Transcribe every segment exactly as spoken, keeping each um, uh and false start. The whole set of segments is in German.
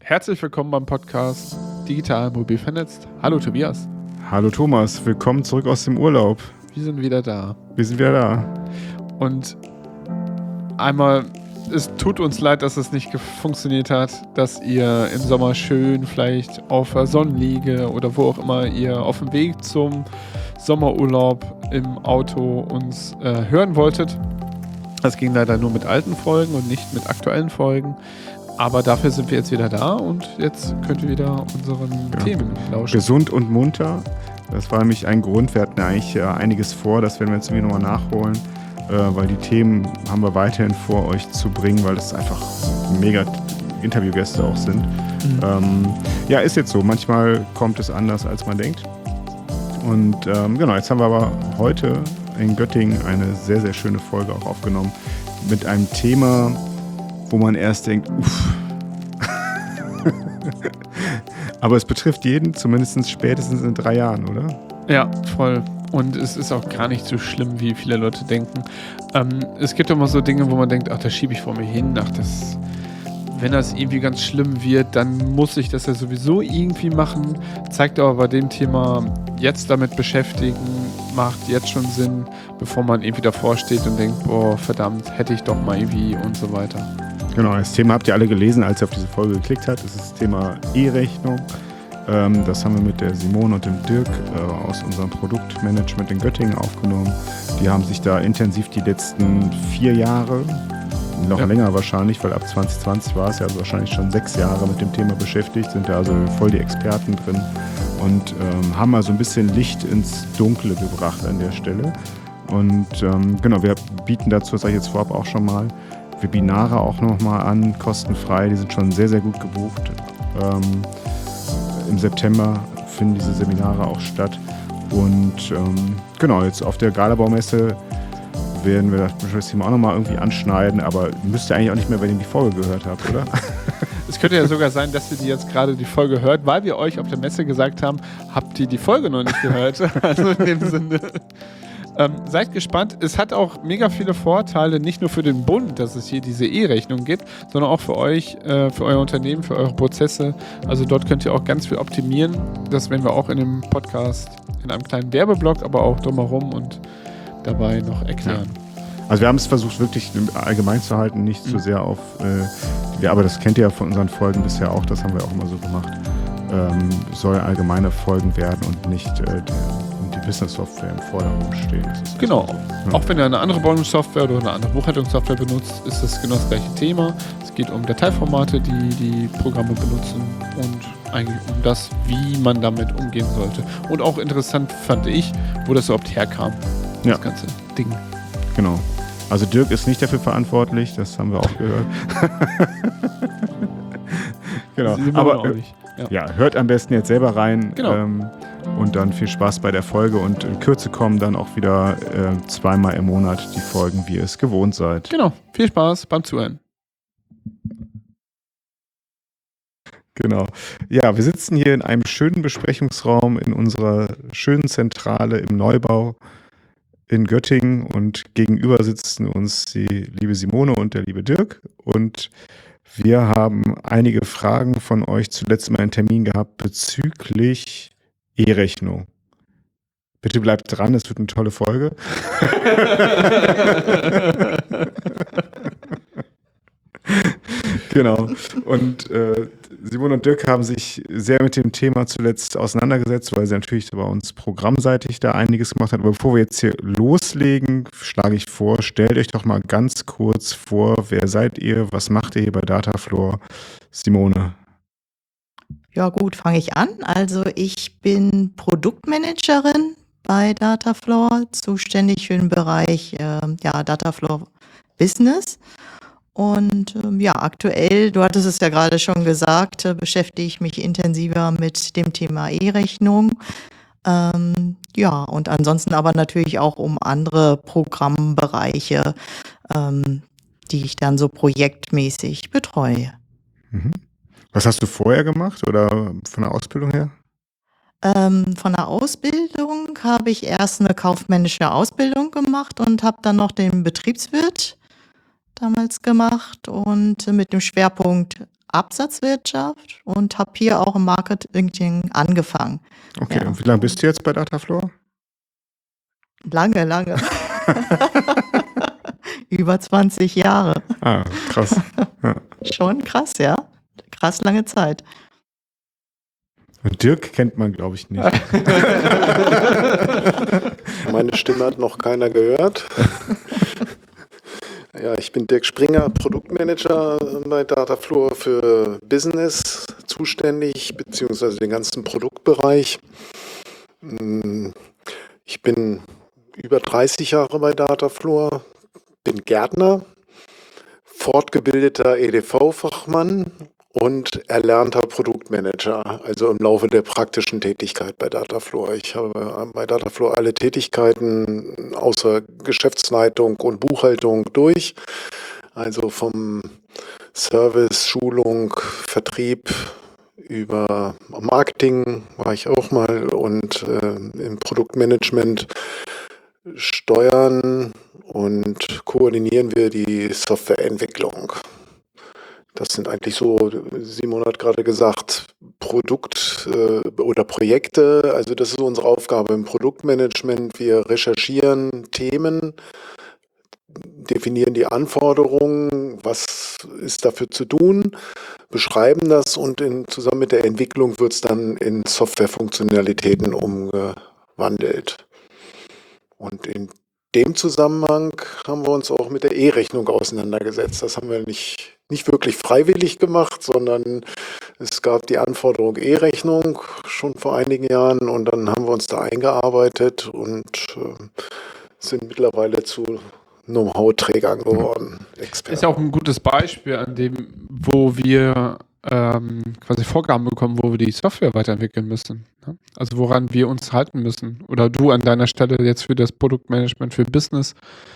Herzlich willkommen beim Podcast Digital Mobil Vernetzt. Hallo Tobias. Hallo Thomas, willkommen zurück aus dem Urlaub. Wir sind wieder da. Wir sind wieder da. Und einmal, es tut uns leid, dass es nicht funktioniert hat, dass ihr im Sommer schön vielleicht auf der Sonnenliege oder wo auch immer ihr auf dem Weg zum Sommerurlaub im Auto uns äh, hören wolltet. Das ging leider nur mit alten Folgen und nicht mit aktuellen Folgen. Aber dafür sind wir jetzt wieder da und jetzt könnt ihr wieder unseren ja. Themen lauschen. Gesund und munter. Das war nämlich ein Grund. Wir hatten ja eigentlich äh, einiges vor. Das werden wir jetzt irgendwie nochmal nachholen. Äh, weil die Themen haben wir weiterhin vor, euch zu bringen, weil das einfach mega Interviewgäste auch sind. Mhm. Ähm, ja, ist jetzt so. Manchmal kommt es anders, als man denkt. Und ähm, genau, jetzt haben wir aber heute in Göttingen eine sehr, sehr schöne Folge auch aufgenommen mit einem Thema, wo man erst denkt, uff. Aber es betrifft jeden, zumindest spätestens in drei Jahren, oder? Ja, voll. Und es ist auch gar nicht so schlimm, wie viele Leute denken. Ähm, es gibt immer so Dinge, wo man denkt, ach, das schiebe ich vor mir hin. Ach, das, wenn das irgendwie ganz schlimm wird, dann muss ich das ja sowieso irgendwie machen. Zeigt aber bei dem Thema, jetzt damit beschäftigen, macht jetzt schon Sinn, bevor man irgendwie davor steht und denkt, boah, verdammt, hätte ich doch mal irgendwie und so weiter. Genau, das Thema habt ihr alle gelesen, als ihr auf diese Folge geklickt habt. Das ist das Thema E-Rechnung. Ähm, das haben wir mit der Simone und dem Dirk äh, aus unserem Produktmanagement in Göttingen aufgenommen. Die haben sich da intensiv die letzten vier Jahre, noch ja. länger wahrscheinlich, weil ab zwanzig zwanzig war es ja, also wahrscheinlich schon sechs Jahre mit dem Thema beschäftigt, sind da also voll die Experten drin und ähm, haben mal so ein bisschen Licht ins Dunkle gebracht an der Stelle. Und ähm, genau, wir bieten dazu, das sage ich jetzt vorab auch schon mal, Webinare auch nochmal an, kostenfrei, die sind schon sehr, sehr gut gebucht. Ähm, Im September finden diese Seminare auch statt. Und ähm, genau, jetzt auf der Galabaumesse werden wir das Thema auch nochmal irgendwie anschneiden, aber müsst ihr eigentlich auch nicht mehr, wenn ihr die Folge gehört habt, oder? Es könnte ja sogar sein, dass ihr die jetzt gerade die Folge hört, weil wir euch auf der Messe gesagt haben, habt ihr die Folge noch nicht gehört? Also in dem Sinne. Ähm, seid gespannt. Es hat auch mega viele Vorteile, nicht nur für den Bund, dass es hier diese E-Rechnung gibt, sondern auch für euch, äh, für euer Unternehmen, für eure Prozesse. Also dort könnt ihr auch ganz viel optimieren. Das werden wir auch in dem Podcast, in einem kleinen Werbeblock, aber auch drumherum und dabei noch erklären. Ja. Also wir haben es versucht, wirklich allgemein zu halten, nicht mhm. so sehr auf, äh, ja, aber das kennt ihr ja von unseren Folgen bisher auch, das haben wir auch immer so gemacht. Ähm, soll allgemeine Folgen werden und nicht äh, die Business-Software im Vordergrund stehen. Genau. So. Ja. Auch wenn ihr eine andere Bonus-Software oder eine andere Buchhaltungssoftware benutzt, ist das genau das gleiche Thema. Es geht um Dateiformate, die die Programme benutzen und eigentlich um das, wie man damit umgehen sollte. Und auch interessant fand ich, wo das überhaupt herkam, ja. das ganze Ding. Genau. Also Dirk ist nicht dafür verantwortlich, das haben wir auch gehört. Genau. Aber äh, ja. ja, hört am besten jetzt selber rein. Genau. Ähm, und dann viel Spaß bei der Folge und in Kürze kommen dann auch wieder äh, zweimal im Monat die Folgen, wie ihr es gewohnt seid. Genau, viel Spaß beim Zuhören. Genau. Ja, wir sitzen hier in einem schönen Besprechungsraum in unserer schönen Zentrale im Neubau in Göttingen und gegenüber sitzen uns die liebe Simone und der liebe Dirk und wir haben einige Fragen von euch zuletzt mal einen Termin gehabt bezüglich E-Rechnung. Bitte bleibt dran, es wird eine tolle Folge. Genau. Und äh, Simone und Dirk haben sich sehr mit dem Thema zuletzt auseinandergesetzt, weil sie natürlich bei uns programmseitig da einiges gemacht haben. Aber bevor wir jetzt hier loslegen, schlage ich vor, stellt euch doch mal ganz kurz vor, wer seid ihr, was macht ihr hier bei Datafloor? Simone. Ja gut, fange ich an. Also ich bin Produktmanagerin bei Datafloor, zuständig für den Bereich äh, ja, Datafloor Business. Und ähm, ja, aktuell, du hattest es ja gerade schon gesagt, äh, beschäftige ich mich intensiver mit dem Thema E-Rechnung. Ähm, ja, und ansonsten aber natürlich auch um andere Programmbereiche, ähm, die ich dann so projektmäßig betreue. Mhm. Was hast du vorher gemacht oder von der Ausbildung her? Ähm, von der Ausbildung habe ich erst eine kaufmännische Ausbildung gemacht und habe dann noch den Betriebswirt damals gemacht und mit dem Schwerpunkt Absatzwirtschaft und habe hier auch im Marketing angefangen. Okay, Ja. und wie lange bist du jetzt bei Datafloor? Lange, lange. Über zwanzig Jahre. Ah, krass. Ja. Schon krass, ja. Krass lange Zeit. Und Dirk kennt man, glaube ich, nicht. Meine Stimme hat noch keiner gehört. Ja, ich bin Dirk Springer, Produktmanager bei Datafloor für Business zuständig, beziehungsweise den ganzen Produktbereich. Ich bin über dreißig Jahre bei Datafloor, bin Gärtner, fortgebildeter E D V-Fachmann und erlernter Produktmanager, also im Laufe der praktischen Tätigkeit bei Datafloor. Ich habe bei Datafloor alle Tätigkeiten außer Geschäftsleitung und Buchhaltung durch, also vom Service, Schulung, Vertrieb über Marketing war ich auch mal und äh, im Produktmanagement steuern und koordinieren wir die Softwareentwicklung. Das sind eigentlich so, Simon hat gerade gesagt, Produkt- äh, oder Projekte. Also das ist unsere Aufgabe im Produktmanagement. Wir recherchieren Themen, definieren die Anforderungen, was ist dafür zu tun, beschreiben das und in, zusammen mit der Entwicklung wird es dann in Softwarefunktionalitäten umgewandelt. Und in dem Zusammenhang haben wir uns auch mit der E-Rechnung auseinandergesetzt. Das haben wir nicht, nicht wirklich freiwillig gemacht, sondern es gab die Anforderung E-Rechnung schon vor einigen Jahren und dann haben wir uns da eingearbeitet und äh, sind mittlerweile zu Know-how-Trägern geworden. Experten. Ist ja auch ein gutes Beispiel, an dem, wo wir ähm, quasi Vorgaben bekommen, wo wir die Software weiterentwickeln müssen. Ne? Also woran wir uns halten müssen. Oder du an deiner Stelle jetzt für das Produktmanagement für Business,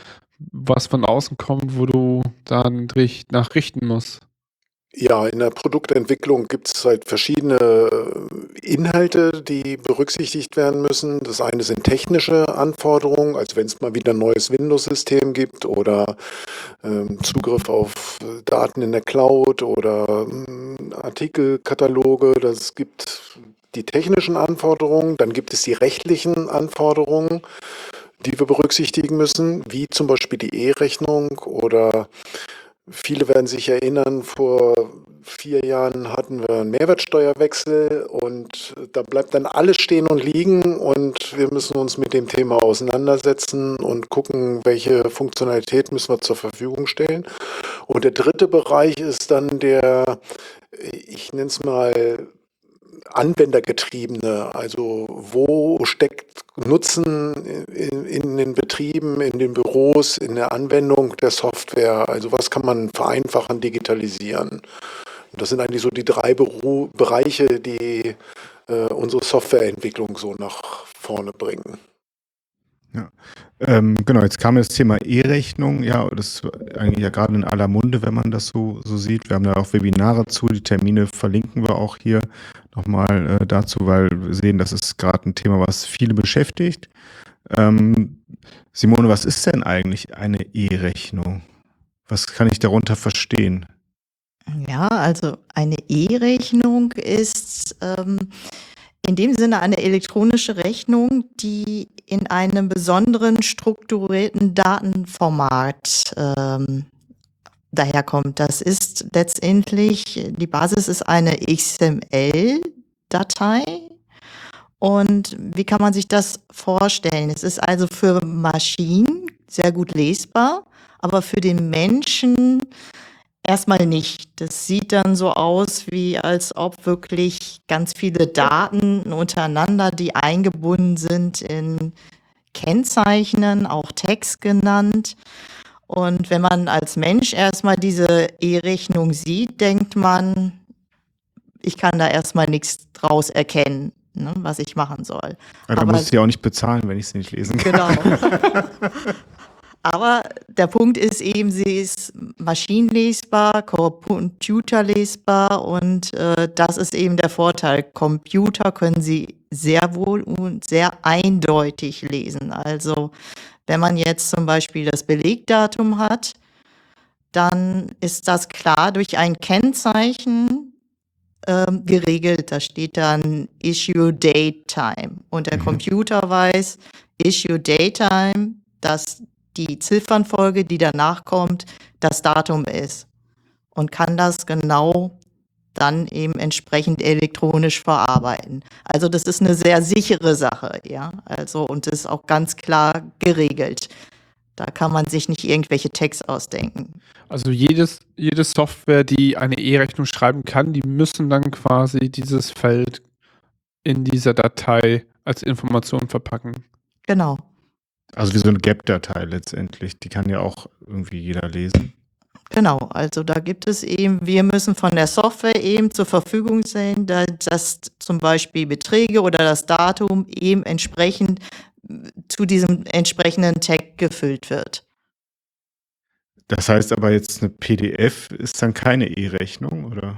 was von außen kommt, wo du dann dich nachrichten musst. Ja, in der Produktentwicklung gibt es halt verschiedene Inhalte, die berücksichtigt werden müssen. Das eine sind technische Anforderungen, also wenn es mal wieder ein neues Windows-System gibt oder ähm, Zugriff auf Daten in der Cloud oder ähm, Artikelkataloge. Das gibt die technischen Anforderungen, dann gibt es die rechtlichen Anforderungen, die wir berücksichtigen müssen, wie zum Beispiel die E-Rechnung oder viele werden sich erinnern, vor vier Jahren hatten wir einen Mehrwertsteuerwechsel und da bleibt dann alles stehen und liegen und wir müssen uns mit dem Thema auseinandersetzen und gucken, welche Funktionalität müssen wir zur Verfügung stellen. Und der dritte Bereich ist dann der, ich nenne es mal, anwendergetriebene, also wo steckt Nutzen in, in den Betrieben, in den Büros, in der Anwendung der Software, also was kann man vereinfachen, digitalisieren. Und das sind eigentlich so die drei Beru- Bereiche, die äh, unsere Softwareentwicklung so nach vorne bringen. Ja. Ähm, genau, jetzt kam das Thema E-Rechnung. Ja, das ist eigentlich ja gerade in aller Munde, wenn man das so, so sieht. Wir haben da auch Webinare zu, die Termine verlinken wir auch hier nochmal äh, dazu, weil wir sehen, das ist gerade ein Thema, was viele beschäftigt. Ähm, Simone, was ist denn eigentlich eine E-Rechnung? Was kann ich darunter verstehen? Ja, also eine E-Rechnung ist ähm, in dem Sinne eine elektronische Rechnung, die in einem besonderen strukturierten Datenformat ähm, daherkommt. Das ist letztendlich, die Basis ist eine X M L-Datei. Und wie kann man sich das vorstellen? Es ist also für Maschinen sehr gut lesbar, aber für den Menschen erstmal nicht. Das sieht dann so aus, wie als ob wirklich ganz viele Daten untereinander, die eingebunden sind in Kennzeichnen, auch Text genannt. Und wenn man als Mensch erstmal diese E-Rechnung sieht, denkt man, ich kann da erstmal nichts draus erkennen, ne, was ich machen soll. Ja, da Aber- muss ich ja auch nicht bezahlen, wenn ich es nicht lesen kann. Genau. Aber der Punkt ist eben, sie ist maschinenlesbar, computerlesbar und äh, das ist eben der Vorteil. Computer können sie sehr wohl und sehr eindeutig lesen. Also wenn man jetzt zum Beispiel das Belegdatum hat, dann ist das klar durch ein Kennzeichen ähm, geregelt. Da steht dann Issue Date Time. Und der Mhm. Computer weiß, Issue Date Time, dass die Ziffernfolge, die danach kommt, das Datum ist. Und kann das genau dann eben entsprechend elektronisch verarbeiten. Also das ist eine sehr sichere Sache, ja. Also und das ist auch ganz klar geregelt. Da kann man sich nicht irgendwelche Tags ausdenken. Also jedes, jede Software, die eine E-Rechnung schreiben kann, die müssen dann quasi dieses Feld in dieser Datei als Information verpacken. Genau, Also wie so eine Gap-Datei letztendlich. Die kann ja auch irgendwie jeder lesen. genau. Also da gibt es eben, wir müssen von der Software eben zur Verfügung stellen, da- dass zum Beispiel Beträge oder das Datum eben entsprechend äh, zu diesem entsprechenden Tag gefüllt wird. Das heißt aber jetzt eine P D F ist dann keine E-Rechnung, oder?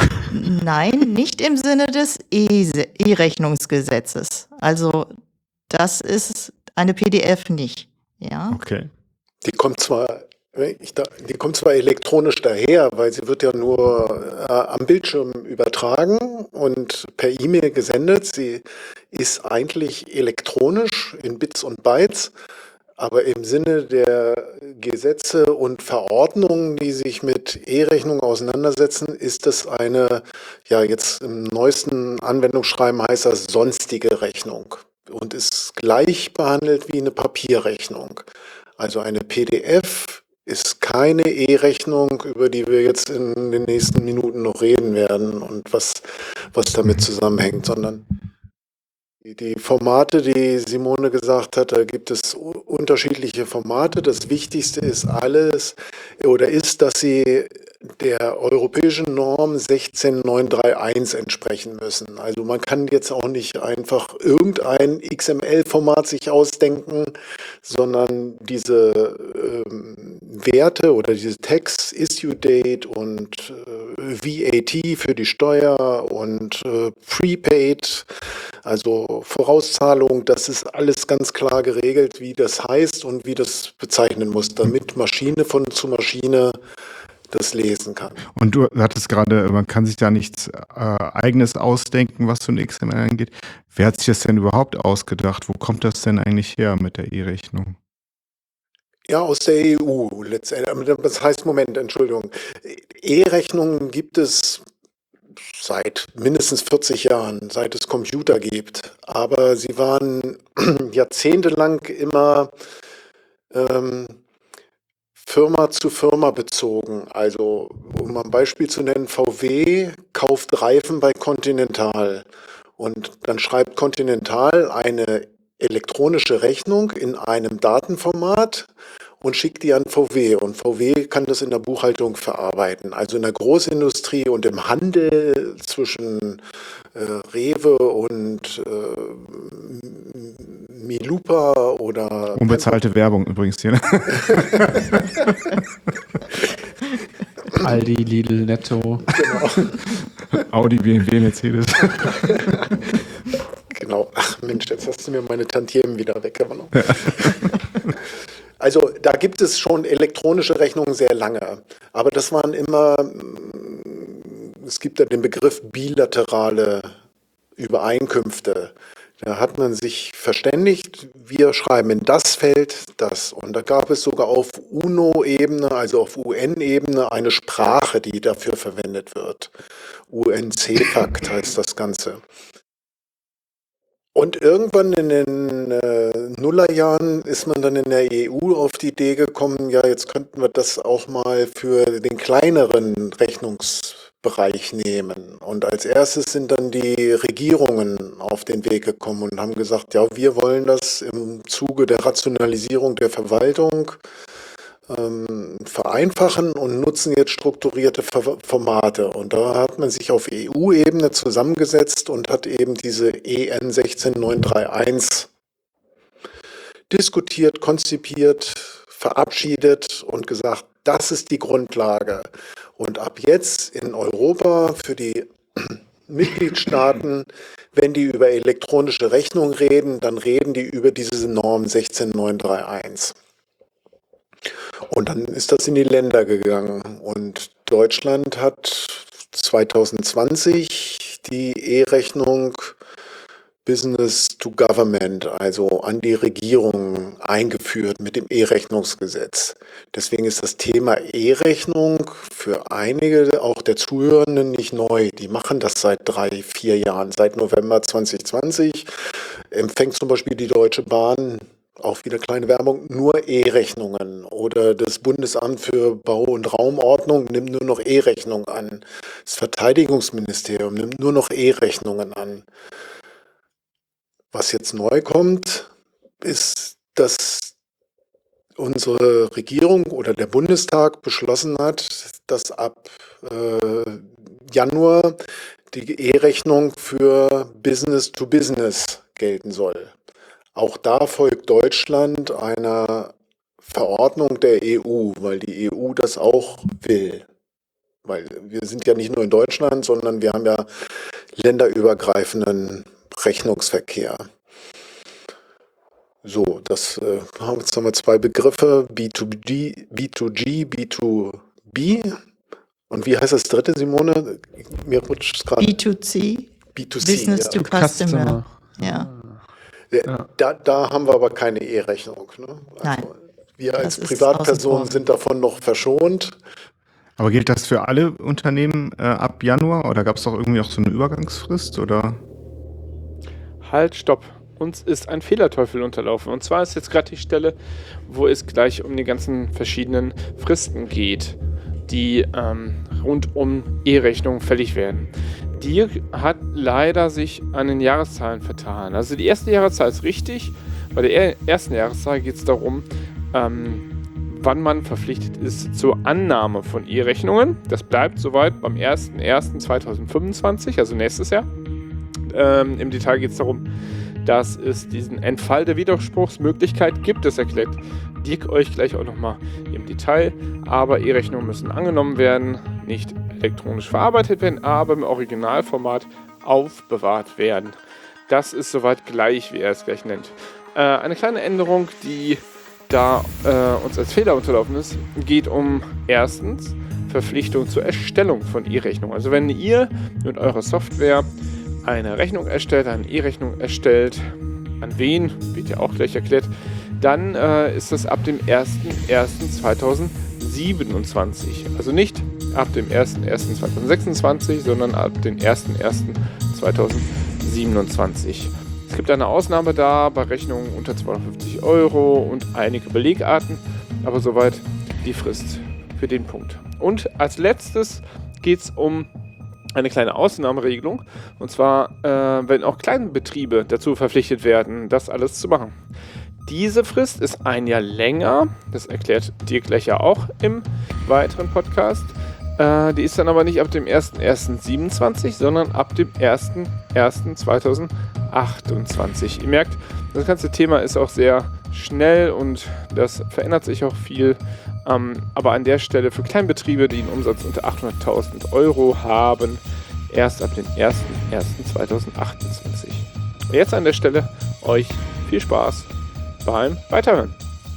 Nein, nicht im Sinne des E- E-Rechnungsgesetzes. Also das ist eine P D F nicht. Ja, Okay. Die kommt zwar, ich da, die kommt zwar elektronisch daher, weil sie wird ja nur äh, am Bildschirm übertragen und per E-Mail gesendet. Sie ist eigentlich elektronisch in Bits und Bytes, aber im Sinne der Gesetze und Verordnungen, die sich mit E-Rechnung auseinandersetzen, ist das eine, ja jetzt im neuesten Anwendungsschreiben heißt das sonstige Rechnung und ist gleich behandelt wie eine Papierrechnung. Also eine P D F ist keine E-Rechnung, über die wir jetzt in den nächsten Minuten noch reden werden und was, was damit zusammenhängt, sondern die die Formate, die Simone gesagt hat, da gibt es u- unterschiedliche Formate. Das Wichtigste ist alles oder ist, dass sie der europäischen Norm sechzehn neun drei eins entsprechen müssen. Also man kann jetzt auch nicht einfach irgendein X M L-Format sich ausdenken, sondern diese ähm, Werte oder diese Tags, Issue Date und äh, V A T für die Steuer und äh, Prepaid, also Vorauszahlung, das ist alles ganz klar geregelt, wie das heißt und wie das bezeichnen muss, damit Maschine von zu Maschine das lesen kann. Und du hattest gerade, man kann sich da nichts äh, Eigenes ausdenken, was so ein X M L angeht. Wer hat sich das denn überhaupt ausgedacht? Wo kommt das denn eigentlich her mit der E-Rechnung? Ja, aus der E U letztendlich. Das heißt, Moment, Entschuldigung. E-Rechnungen gibt es seit mindestens vierzig Jahren, seit es Computer gibt. Aber sie waren jahrzehntelang immer ähm, Firma zu Firma bezogen. Also, um ein Beispiel zu nennen, V W kauft Reifen bei Continental. Und dann schreibt Continental eine elektronische Rechnung in einem Datenformat und schickt die an V W. Und V W kann das in der Buchhaltung verarbeiten. Also in der Großindustrie und im Handel zwischen äh, Rewe und äh, Milupa oder Unbezahlte Werbung übrigens hier. Ne? Aldi, Lidl, Netto. Audi, B M W, Mercedes. Genau. Ach Mensch, jetzt hast du mir meine Tantiemen wieder weggenommen. Also da gibt es schon elektronische Rechnungen sehr lange. Aber das waren immer, mm, es gibt ja den Begriff bilaterale Übereinkünfte. Da hat man sich verständigt, wir schreiben in das Feld das. Und da gab es sogar auf UNO-Ebene, also auf U N-Ebene, eine Sprache, die dafür verwendet wird. U N C F A C heißt das Ganze. Und irgendwann in den äh, Nullerjahren ist man dann in der E U auf die Idee gekommen, ja, jetzt könnten wir das auch mal für den kleineren Rechnungsbereich nehmen. Und als erstes sind dann die Regierungen auf den Weg gekommen und haben gesagt, ja, wir wollen das im Zuge der Rationalisierung der Verwaltung ähm, vereinfachen und nutzen jetzt strukturierte Ver Formate. Und da hat man sich auf E U-Ebene zusammengesetzt und hat eben diese E N sechzehn neun drei eins diskutiert, konzipiert, verabschiedet und gesagt, das ist die Grundlage. Und ab jetzt in Europa für die Mitgliedstaaten, wenn die über elektronische Rechnung reden, dann reden die über diese Norm sechzehn neun drei eins. Und dann ist das in die Länder gegangen. Und Deutschland hat zwanzig zwanzig die E-Rechnung Business to Government, also an die Regierung, eingeführt mit dem E-Rechnungsgesetz. Deswegen ist das Thema E-Rechnung für einige, auch der Zuhörenden, nicht neu. Die machen das seit drei, vier Jahren. Seit November zwanzig zwanzig empfängt zum Beispiel die Deutsche Bahn, auch wieder kleine Werbung, nur E-Rechnungen. Oder das Bundesamt für Bau- und Raumordnung nimmt nur noch E-Rechnungen an. Das Verteidigungsministerium nimmt nur noch E-Rechnungen an. Was jetzt neu kommt, ist, dass unsere Regierung oder der Bundestag beschlossen hat, dass ab äh, Januar die E-Rechnung für Business to Business gelten soll. Auch da folgt Deutschland einer Verordnung der E U, weil die E U das auch will. Weil wir sind ja nicht nur in Deutschland, sondern wir haben ja länderübergreifenden Rechnungsverkehr. So, das äh, haben jetzt nochmal zwei Begriffe, B zwei G, B zwei G, B zwei B. Und wie heißt das dritte, Simone? Mir rutscht es gerade. B zwei C, B zwei C, Business ja. to Customer. Ja. Ja. Da, da haben wir aber keine E-Rechnung. Ne? Also Nein, wir als das ist Privatpersonen außen vor. sind davon noch verschont. Aber gilt das für alle Unternehmen äh, ab Januar oder gab es doch irgendwie auch so eine Übergangsfrist? Oder? Halt, stopp. Uns ist ein Fehlerteufel unterlaufen. Und zwar ist jetzt gerade die Stelle, wo es gleich um die ganzen verschiedenen Fristen geht, die ähm, rund um E-Rechnungen fällig werden. Dirk hat leider sich an den Jahreszahlen vertan. Also die erste Jahreszahl ist richtig. Bei der ersten Jahreszahl geht es darum, ähm, wann man verpflichtet ist zur Annahme von E-Rechnungen. Das bleibt soweit beim ersten ersten zweitausendfünfundzwanzig, also nächstes Jahr. Ähm, Im Detail geht es darum, dass es diesen Entfall der Widerspruchsmöglichkeit gibt. Das erklärt Dirk euch gleich auch nochmal im Detail. Aber E-Rechnungen müssen angenommen werden, nicht elektronisch verarbeitet werden, aber im Originalformat aufbewahrt werden. Das ist soweit gleich, wie er es gleich nennt. Äh, eine kleine Änderung, die da äh, uns als Fehler unterlaufen ist, geht um erstens Verpflichtung zur Erstellung von E-Rechnungen. Also wenn ihr mit eurer Software eine Rechnung erstellt, eine E-Rechnung erstellt, an wen, wird ja auch gleich erklärt, dann äh, ist das ab dem ersten ersten zweitausendsiebenundzwanzig. Also nicht ab dem ersten ersten zweitausendsechsundzwanzig, sondern ab dem ersten ersten zweitausendsiebenundzwanzig. Es gibt eine Ausnahme da bei Rechnungen unter zweihundertfünfzig Euro und einige Belegarten, aber soweit die Frist für den Punkt. Und als letztes geht es um eine kleine Ausnahmeregelung, und zwar, äh, wenn auch kleine Betriebe dazu verpflichtet werden, das alles zu machen. Diese Frist ist ein Jahr länger, das erklärt Dirk gleich ja auch im weiteren Podcast. Äh, die ist dann aber nicht ab dem ersten ersten siebenundzwanzig, sondern ab dem ersten ersten zweitausendachtundzwanzig. Ihr merkt, das ganze Thema ist auch sehr schnell und das verändert sich auch viel. Ähm, aber an der Stelle für Kleinbetriebe, die einen Umsatz unter achthunderttausend Euro haben, erst ab dem ersten ersten zweitausendachtundzwanzig. Und jetzt an der Stelle euch viel Spaß beim Weiterhören.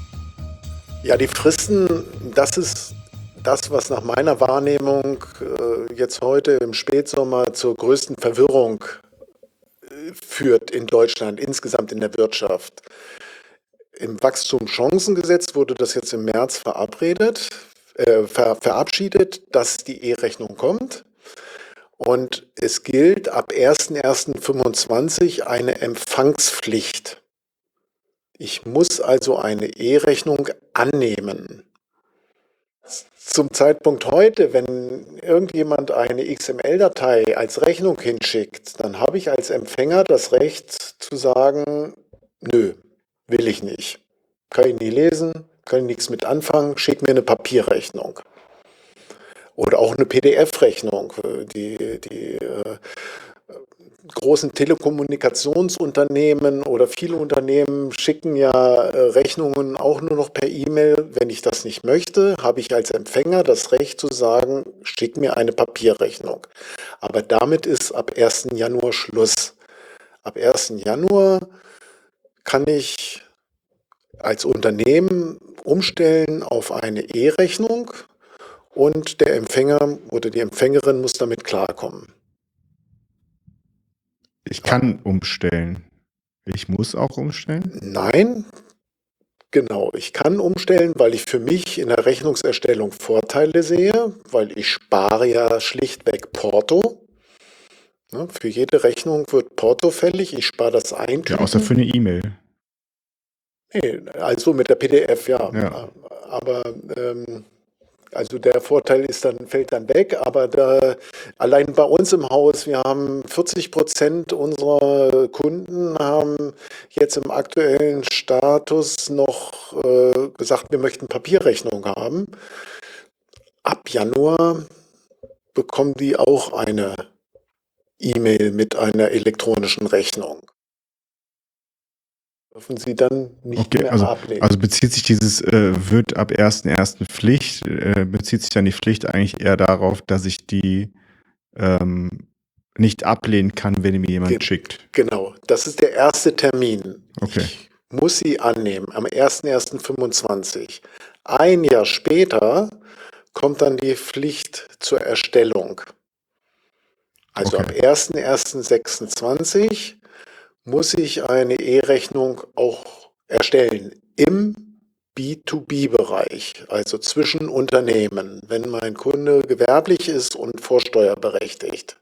Ja, die Fristen, das ist das, was nach meiner Wahrnehmung äh, jetzt heute im Spätsommer zur größten Verwirrung äh, führt in Deutschland, insgesamt in der Wirtschaft. Im Wachstumschancengesetz wurde das jetzt im März verabredet, äh, ver, verabschiedet, dass die E-Rechnung kommt. Und es gilt ab ersten ersten fünfundzwanzig eine Empfangspflicht. Ich muss also eine E-Rechnung annehmen. Zum Zeitpunkt heute, wenn irgendjemand eine X M L-Datei als Rechnung hinschickt, dann habe ich als Empfänger das Recht zu sagen, nö, will ich nicht. Kann ich nie lesen, kann ich nichts mit anfangen, schick mir eine Papierrechnung. Oder auch eine P D F-Rechnung. Die, die äh, großen Telekommunikationsunternehmen oder viele Unternehmen schicken ja äh, Rechnungen auch nur noch per E-Mail. Wenn ich das nicht möchte, habe ich als Empfänger das Recht zu sagen, schick mir eine Papierrechnung. Aber damit ist ab ersten Januar Schluss. Ab ersten Januar kann ich als Unternehmen umstellen auf eine E-Rechnung und der Empfänger oder die Empfängerin muss damit klarkommen. Ich kann umstellen. Ich muss auch umstellen? Nein, genau. Ich kann umstellen, weil ich für mich in der Rechnungserstellung Vorteile sehe, weil ich spare ja schlichtweg Porto. Ne, für jede Rechnung wird Porto fällig. Ich spare das Ja, Eintüten. außer für eine E-Mail. Nee, also mit der P D F, ja. Ja. Aber ähm, also der Vorteil ist dann, fällt dann weg, aber da, allein bei uns im Haus, wir haben vierzig Prozent unserer Kunden haben jetzt im aktuellen Status noch äh, gesagt, wir möchten Papierrechnung haben. Ab Januar bekommen die auch eine E-Mail mit einer elektronischen Rechnung. Dürfen sie dann nicht Okay, mehr also, ablehnen. also bezieht sich dieses äh, wird ab ersten ersten Pflicht, äh, bezieht sich dann die Pflicht eigentlich eher darauf, dass ich die ähm, nicht ablehnen kann, wenn mir jemand Ge- schickt. Genau, das ist der erste Termin. Okay. Ich muss sie annehmen am ersten ersten fünfundzwanzig. Ein Jahr später kommt dann die Pflicht zur Erstellung. Also Okay. ab ersten ersten sechsundzwanzig muss ich eine E-Rechnung auch erstellen im B zwei B-Bereich, also zwischen Unternehmen, wenn mein Kunde gewerblich ist und vorsteuerberechtigt.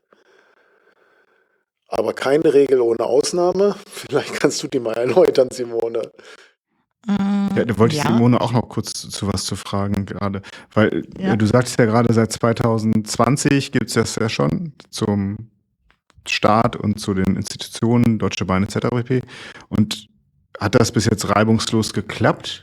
Aber keine Regel ohne Ausnahme. Vielleicht kannst du die mal erläutern, Simone. Ja, da wollte ich Ja, Simone auch noch kurz zu, zu was zu fragen gerade. Weil äh, ja. du sagtest ja gerade, seit zwanzig zwanzig gibt es das ja schon zum Staat und zu den Institutionen, Deutsche Bahn et cetera pp. Und hat das bis jetzt reibungslos geklappt?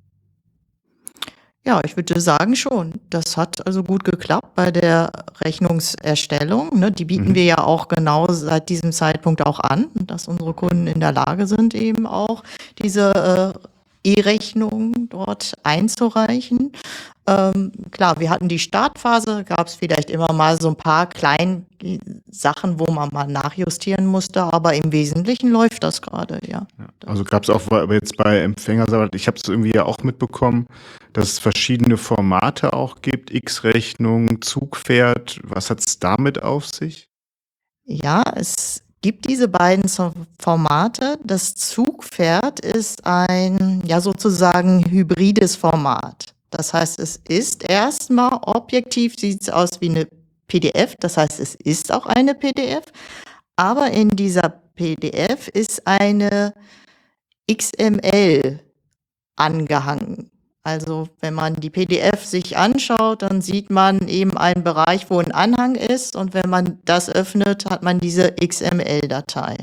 Ja, ich würde sagen schon. Das hat also gut geklappt bei der Rechnungserstellung. Ne? Die bieten Mhm. wir ja auch genau seit diesem Zeitpunkt auch an, dass unsere Kunden in der Lage sind, eben auch diese äh, E-Rechnung dort einzureichen. Ähm, klar, wir hatten die Startphase, gab es vielleicht immer mal so ein paar kleine Sachen, wo man mal nachjustieren musste, aber im Wesentlichen läuft das gerade, ja. Ja. Also gab es auch aber jetzt bei Empfängerseite, ich habe es irgendwie ja auch mitbekommen, dass es verschiedene Formate auch gibt, X-Rechnung, Zugpferd. Was hat es damit auf sich? Ja, es gibt diese beiden so Formate. Das Zugpferd ist ein, ja, sozusagen hybrides Format. Das heißt, es ist erstmal objektiv, sieht es aus wie eine P D F. Das heißt, es ist auch eine P D F. Aber in dieser P D F ist eine X M L angehangen. Also wenn man die P D F sich anschaut, dann sieht man eben einen Bereich, wo ein Anhang ist. Und wenn man das öffnet, hat man diese X M L-Datei.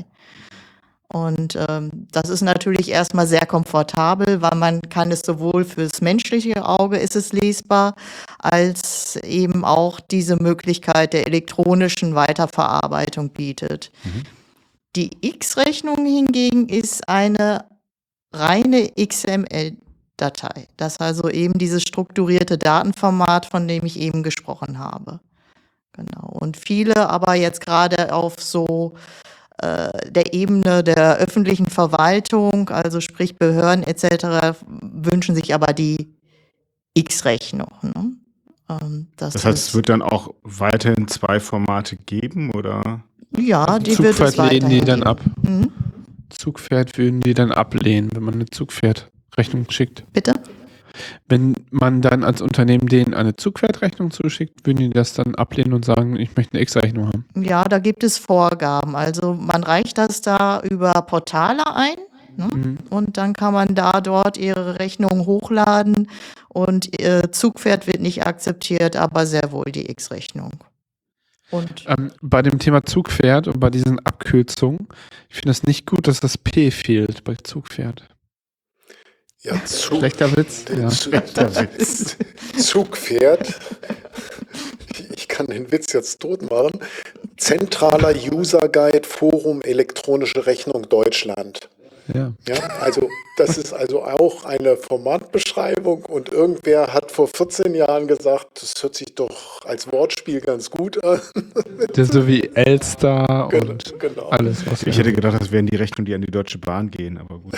Und ähm, das ist natürlich erstmal sehr komfortabel, weil man kann es sowohl fürs menschliche Auge ist es lesbar, als eben auch diese Möglichkeit der elektronischen Weiterverarbeitung bietet. Mhm. Die X-Rechnung hingegen ist eine reine X M L-Datei. Das ist also eben dieses strukturierte Datenformat, von dem ich eben gesprochen habe. Genau. Und viele aber jetzt gerade auf so äh, der Ebene der öffentlichen Verwaltung, also sprich Behörden et cetera, wünschen sich aber die X-Rechnung. Ne? Ähm, das Das heißt, es ist, wird dann auch weiterhin zwei Formate geben, oder? ja, die wird es Zugpferd lehnen die weiterhin dann geben. ab. Mhm. Zugpferd würden die dann ablehnen, wenn man eine Zugpferdrechnung schickt. Bitte? Wenn man dann als Unternehmen denen eine Zugpferdrechnung zuschickt, würden die das dann ablehnen und sagen, ich möchte eine X-Rechnung haben. Ja, da gibt es Vorgaben. Also man reicht das da über Portale ein, ne? Mhm. Und dann kann man da dort ihre Rechnung hochladen und äh, Zugpferd wird nicht akzeptiert, aber sehr wohl die X-Rechnung. Und Ähm, bei dem Thema Zugpferd und bei diesen Abkürzungen, ich finde es nicht gut, dass das P fehlt bei Zugpferd. Ja, Zug, Schlechter Witz. Ja. Witz. Zugpferd. Ich kann den Witz jetzt tot machen. Zentraler User Guide Forum Elektronische Rechnung Deutschland. Ja. Ja, also das ist also auch eine Formatbeschreibung und irgendwer hat vor vierzehn Jahren gesagt, das hört sich doch als Wortspiel ganz gut an. Das ist so wie Elster Gen- und genau. alles, was Ich wir hätte gedacht, das wären die Rechnungen, die an die Deutsche Bahn gehen, aber gut.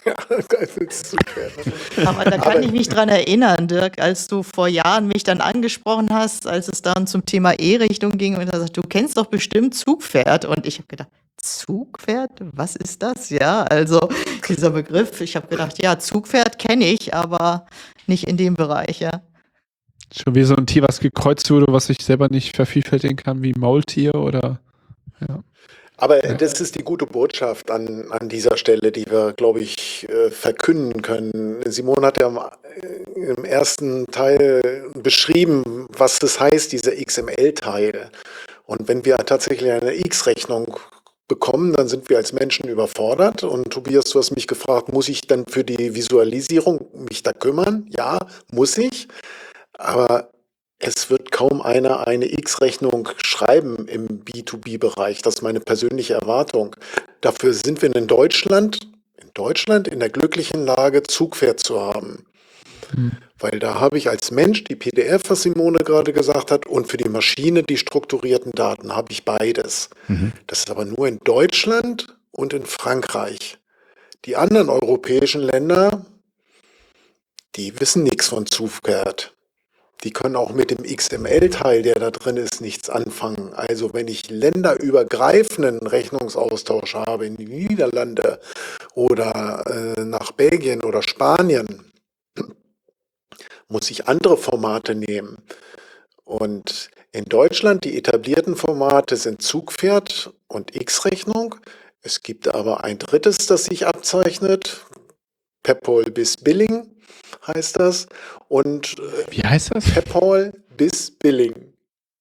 Aber da kann ich mich dran erinnern, Dirk, als du vor Jahren mich dann angesprochen hast, als es dann zum Thema E-Richtung ging und du sagst, du kennst doch bestimmt Zugpferd. Und ich habe gedacht, Zugpferd? Was ist das? Ja, also dieser Begriff, ich habe gedacht, ja, Zugpferd kenne ich, aber nicht in dem Bereich, ja. Schon wie so ein Tier, was gekreuzt wurde, was ich selber nicht vervielfältigen kann, wie Maultier oder ja. Aber Ja. das ist die gute Botschaft an, an dieser Stelle, die wir, glaube ich, äh, verkünden können. Simone hat ja im, äh, im ersten Teil beschrieben, was das heißt, dieser X M L-Teil. Und wenn wir tatsächlich eine X-Rechnung bekommen, dann sind wir als Menschen überfordert. Und Tobias, du hast mich gefragt, muss ich dann für die Visualisierung mich da kümmern? Ja, muss ich. Aber es wird kaum einer eine X-Rechnung schreiben im B zwei B-Bereich. Das ist meine persönliche Erwartung. Dafür sind wir in Deutschland, in Deutschland in der glücklichen Lage, Zugpferd zu haben. Hm. Weil da habe ich als Mensch die P D F, was Simone gerade gesagt hat, und für die Maschine die strukturierten Daten, habe ich beides. Mhm. Das ist aber nur in Deutschland und in Frankreich. Die anderen europäischen Länder, die wissen nichts von Zugpferd. Die können auch mit dem X M L-Teil, der da drin ist, nichts anfangen. Also wenn ich länderübergreifenden Rechnungsaustausch habe in die Niederlande oder äh, nach Belgien oder Spanien, muss ich andere Formate nehmen. Und in Deutschland, die etablierten Formate sind Zugpferd und X-Rechnung. Es gibt aber ein drittes, das sich abzeichnet. Peppol bis Billing heißt das. Und äh, Wie heißt das? Peppol bis Billing.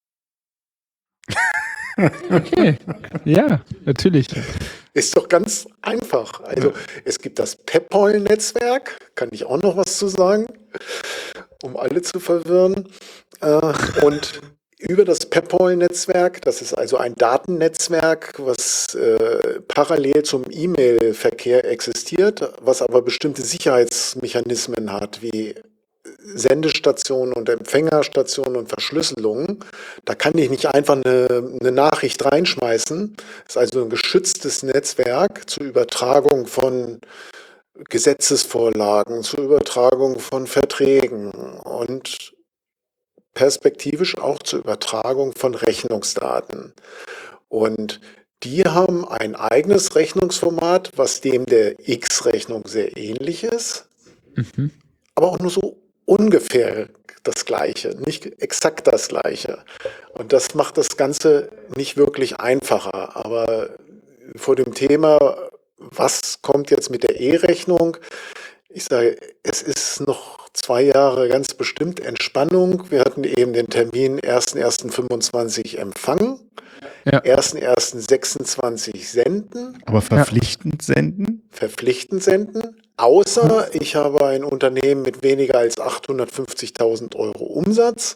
Okay. Ja, natürlich. Ist doch ganz einfach. Also es gibt das Peppol-Netzwerk, kann ich auch noch was zu sagen, um alle zu verwirren. Äh, und über das Peppol-Netzwerk, das ist also ein Datennetzwerk, was äh, parallel zum E-Mail-Verkehr existiert, was aber bestimmte Sicherheitsmechanismen hat, wie Sendestationen und Empfängerstationen und Verschlüsselungen. Da kann ich nicht einfach eine, eine Nachricht reinschmeißen. Das ist also ein geschütztes Netzwerk zur Übertragung von Gesetzesvorlagen, zur Übertragung von Verträgen und perspektivisch auch zur Übertragung von Rechnungsdaten. Und die haben ein eigenes Rechnungsformat, was dem der X-Rechnung sehr ähnlich ist, Mhm. aber auch nur so ungefähr das Gleiche, nicht exakt das Gleiche. Und das macht das Ganze nicht wirklich einfacher. Aber vor dem Thema, was kommt jetzt mit der E-Rechnung? Ich sage, es ist noch zwei Jahre ganz bestimmt Entspannung. Wir hatten eben den Termin erster erster fünfundzwanzig Empfang, Ja. erster erster sechsundzwanzig senden, Aber verpflichtend senden? verpflichtend senden. Außer ich habe ein Unternehmen mit weniger als achthundertfünfzigtausend Euro Umsatz.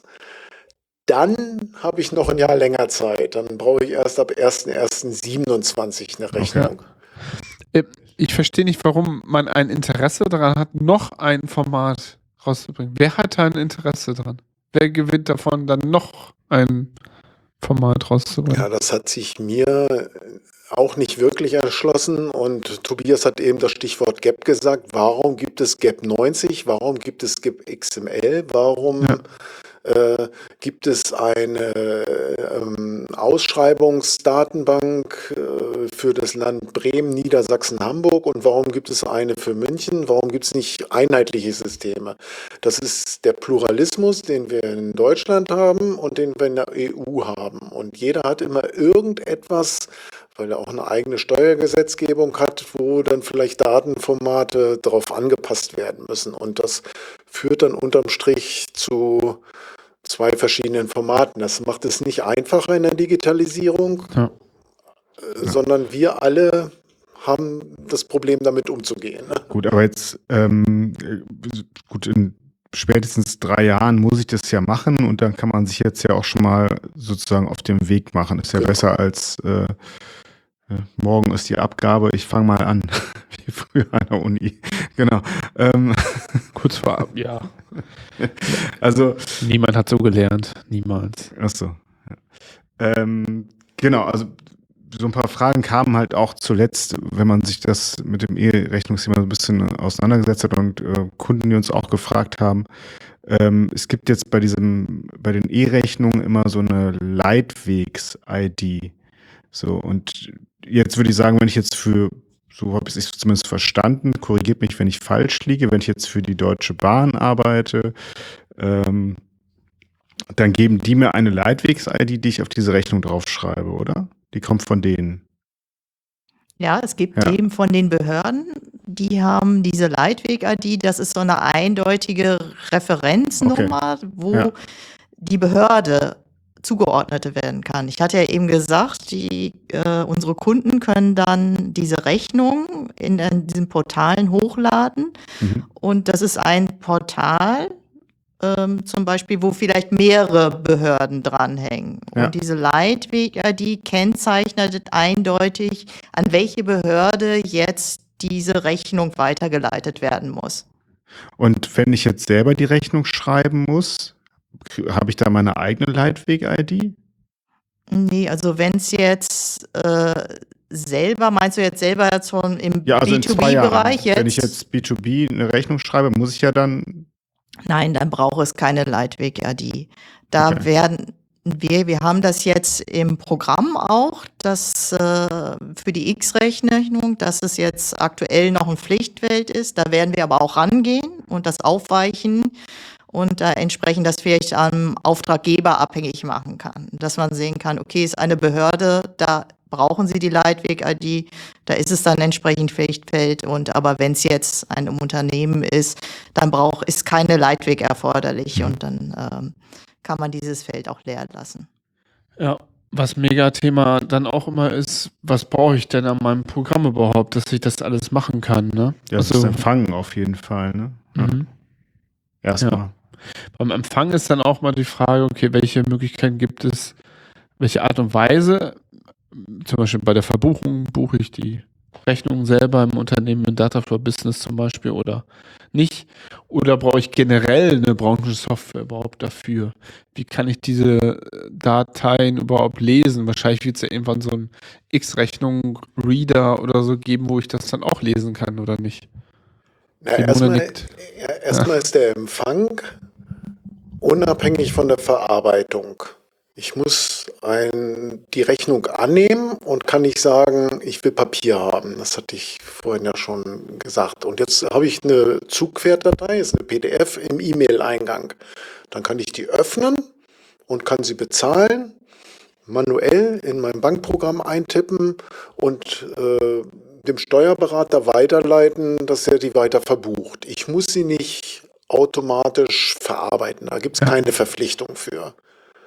Dann habe ich noch ein Jahr länger Zeit. Dann brauche ich erst ab erster erster siebenundzwanzig eine Rechnung. Äh, Ich verstehe nicht, warum man ein Interesse daran hat, noch ein Format rauszubringen. Wer hat da ein Interesse dran? Wer gewinnt davon, dann noch ein Format rauszubringen? Ja, das hat sich mir auch nicht wirklich erschlossen. Und Tobias hat eben das Stichwort G A P gesagt. Warum gibt es G A P neunzig? Warum gibt es G A P X M L? Warum Ja. äh, gibt es eine ähm, Ausschreibungsdatenbank äh, für das Land Bremen, Niedersachsen, Hamburg? Und warum gibt es eine für München? Warum gibt es nicht einheitliche Systeme? Das ist der Pluralismus, den wir in Deutschland haben und den wir in der E U haben. Und jeder hat immer irgendetwas, weil er auch eine eigene Steuergesetzgebung hat, wo dann vielleicht Datenformate darauf angepasst werden müssen. Und das führt dann unterm Strich zu zwei verschiedenen Formaten. Das macht es nicht einfacher in der Digitalisierung, Ja. äh, sondern wir alle haben das Problem, damit umzugehen. Ne? Gut, aber jetzt, ähm, äh, gut, in spätestens drei Jahren muss ich das ja machen und dann kann man sich jetzt ja auch schon mal sozusagen auf den Weg machen. Ist ja Genau. besser als äh, äh, morgen ist die Abgabe, ich fange mal an, wie früher an der Uni. Genau. Ähm, Kurz vor, ja. also, Niemand hat so gelernt. Niemals. achso. Ja. Ähm, genau, also so ein paar Fragen kamen halt auch zuletzt, wenn man sich das mit dem E-Rechnungsthema so ein bisschen auseinandergesetzt hat und äh, Kunden, die uns auch gefragt haben. Ähm, es gibt jetzt bei diesem, bei den E-Rechnungen immer so eine Leitwegs-I D. So, und jetzt würde ich sagen, wenn ich jetzt für, so habe ich es zumindest verstanden, korrigiert mich, wenn ich falsch liege, wenn ich jetzt für die Deutsche Bahn arbeite, ähm, dann geben die mir eine Leitwegs-I D, die ich auf diese Rechnung draufschreibe, oder? Die kommt von denen. Ja, es gibt Ja. eben von den Behörden, die haben diese Leitweg-I D, das ist so eine eindeutige Referenznummer, wo Ja. die Behörde zugeordnet werden kann. Ich hatte ja eben gesagt, die, äh, unsere Kunden können dann diese Rechnung in, in diesen Portalen hochladen Mhm. und das ist ein Portal, ähm, zum Beispiel, wo vielleicht mehrere Behörden dranhängen. Ja. Und diese Leitweg-I D kennzeichnet eindeutig, an welche Behörde jetzt diese Rechnung weitergeleitet werden muss. Und wenn ich jetzt selber die Rechnung schreiben muss, habe ich da meine eigene Leitweg-I D? Nee, also wenn es jetzt äh, selber, meinst du jetzt selber jetzt schon im Ja, also in zwei Jahren. B zwei B-Bereich jetzt? Wenn ich jetzt B zwei B eine Rechnung schreibe, muss ich ja dann. Nein, dann braucht es keine Leitweg-I D. Da Okay. werden wir, wir haben das jetzt im Programm auch, dass äh, für die X-Rechnung, dass es jetzt aktuell noch ein Pflichtfeld ist. Da werden wir aber auch rangehen und das aufweichen und da entsprechend das vielleicht am Auftraggeber abhängig machen kann. Dass man sehen kann, okay, ist eine Behörde, da brauchen Sie die Leitweg-I D, da ist es dann entsprechend Pflichtfeld. Und aber wenn es jetzt ein Unternehmen ist, dann braucht ist keine Leitweg erforderlich Mhm. und dann ähm, kann man dieses Feld auch leer lassen. Ja, was Mega-Thema dann auch immer ist, was brauche ich denn an meinem Programm überhaupt, dass ich das alles machen kann, ne? Ja, das ist Empfangen auf jeden Fall, ne? Ja. Mhm. Erstmal. Beim Empfang ist dann auch mal die Frage, okay, welche Möglichkeiten gibt es, welche Art und Weise, zum Beispiel bei der Verbuchung, buche ich die Rechnung selber im Unternehmen in Dataflow Business zum Beispiel oder nicht? Oder brauche ich generell eine Branchensoftware überhaupt dafür? Wie kann ich diese äh, Dateien überhaupt lesen? Wahrscheinlich wird es ja irgendwann so einen X-Rechnung-Reader oder so geben, wo ich das dann auch lesen kann, oder nicht? Ja, Simone erstmal nickt. ja, erstmal ist der Empfang unabhängig von der Verarbeitung. Ich muss ein, die Rechnung annehmen und kann nicht sagen, ich will Papier haben. Das hatte ich vorhin ja schon gesagt. Und jetzt habe ich eine Zugpferddatei, ist eine P D F im E-Mail-Eingang. Dann kann ich die öffnen und kann sie bezahlen, manuell in mein Bankprogramm eintippen und äh, dem Steuerberater weiterleiten, dass er die weiter verbucht. Ich muss sie nicht automatisch verarbeiten. Da gibt es Ja. keine Verpflichtung für.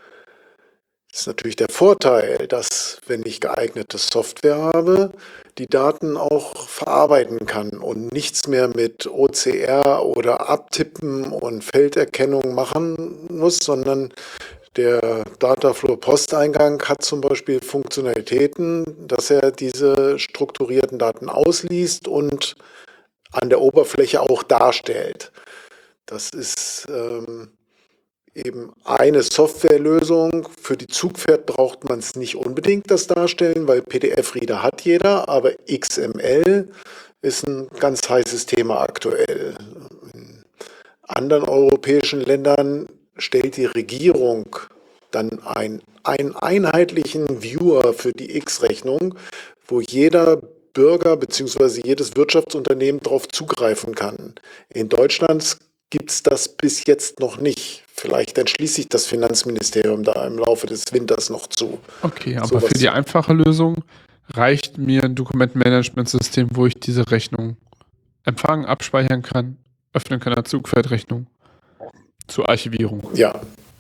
Das ist natürlich der Vorteil, dass, wenn ich geeignete Software habe, die Daten auch verarbeiten kann und nichts mehr mit O C R oder Abtippen und Felderkennung machen muss, sondern der Dataflow Posteingang hat zum Beispiel Funktionalitäten, dass er diese strukturierten Daten ausliest und an der Oberfläche auch darstellt. Das ist ähm, eben eine Softwarelösung. Für die Zugpferd braucht man es nicht unbedingt, das Darstellen, weil P D F-Reader hat jeder, aber X M L ist ein ganz heißes Thema aktuell. In anderen europäischen Ländern stellt die Regierung dann ein, einen einheitlichen Viewer für die X-Rechnung, wo jeder Bürger bzw. jedes Wirtschaftsunternehmen darauf zugreifen kann. In Deutschland gibt es das bis jetzt noch nicht. Vielleicht entschließt sich das Finanzministerium da im Laufe des Winters noch zu. Okay, aber Sowas für die einfache Lösung reicht mir ein Dokumentenmanagementsystem, wo ich diese Rechnung empfangen, abspeichern kann, öffnen kann als Zugpferdrechnung zur Archivierung. Ja,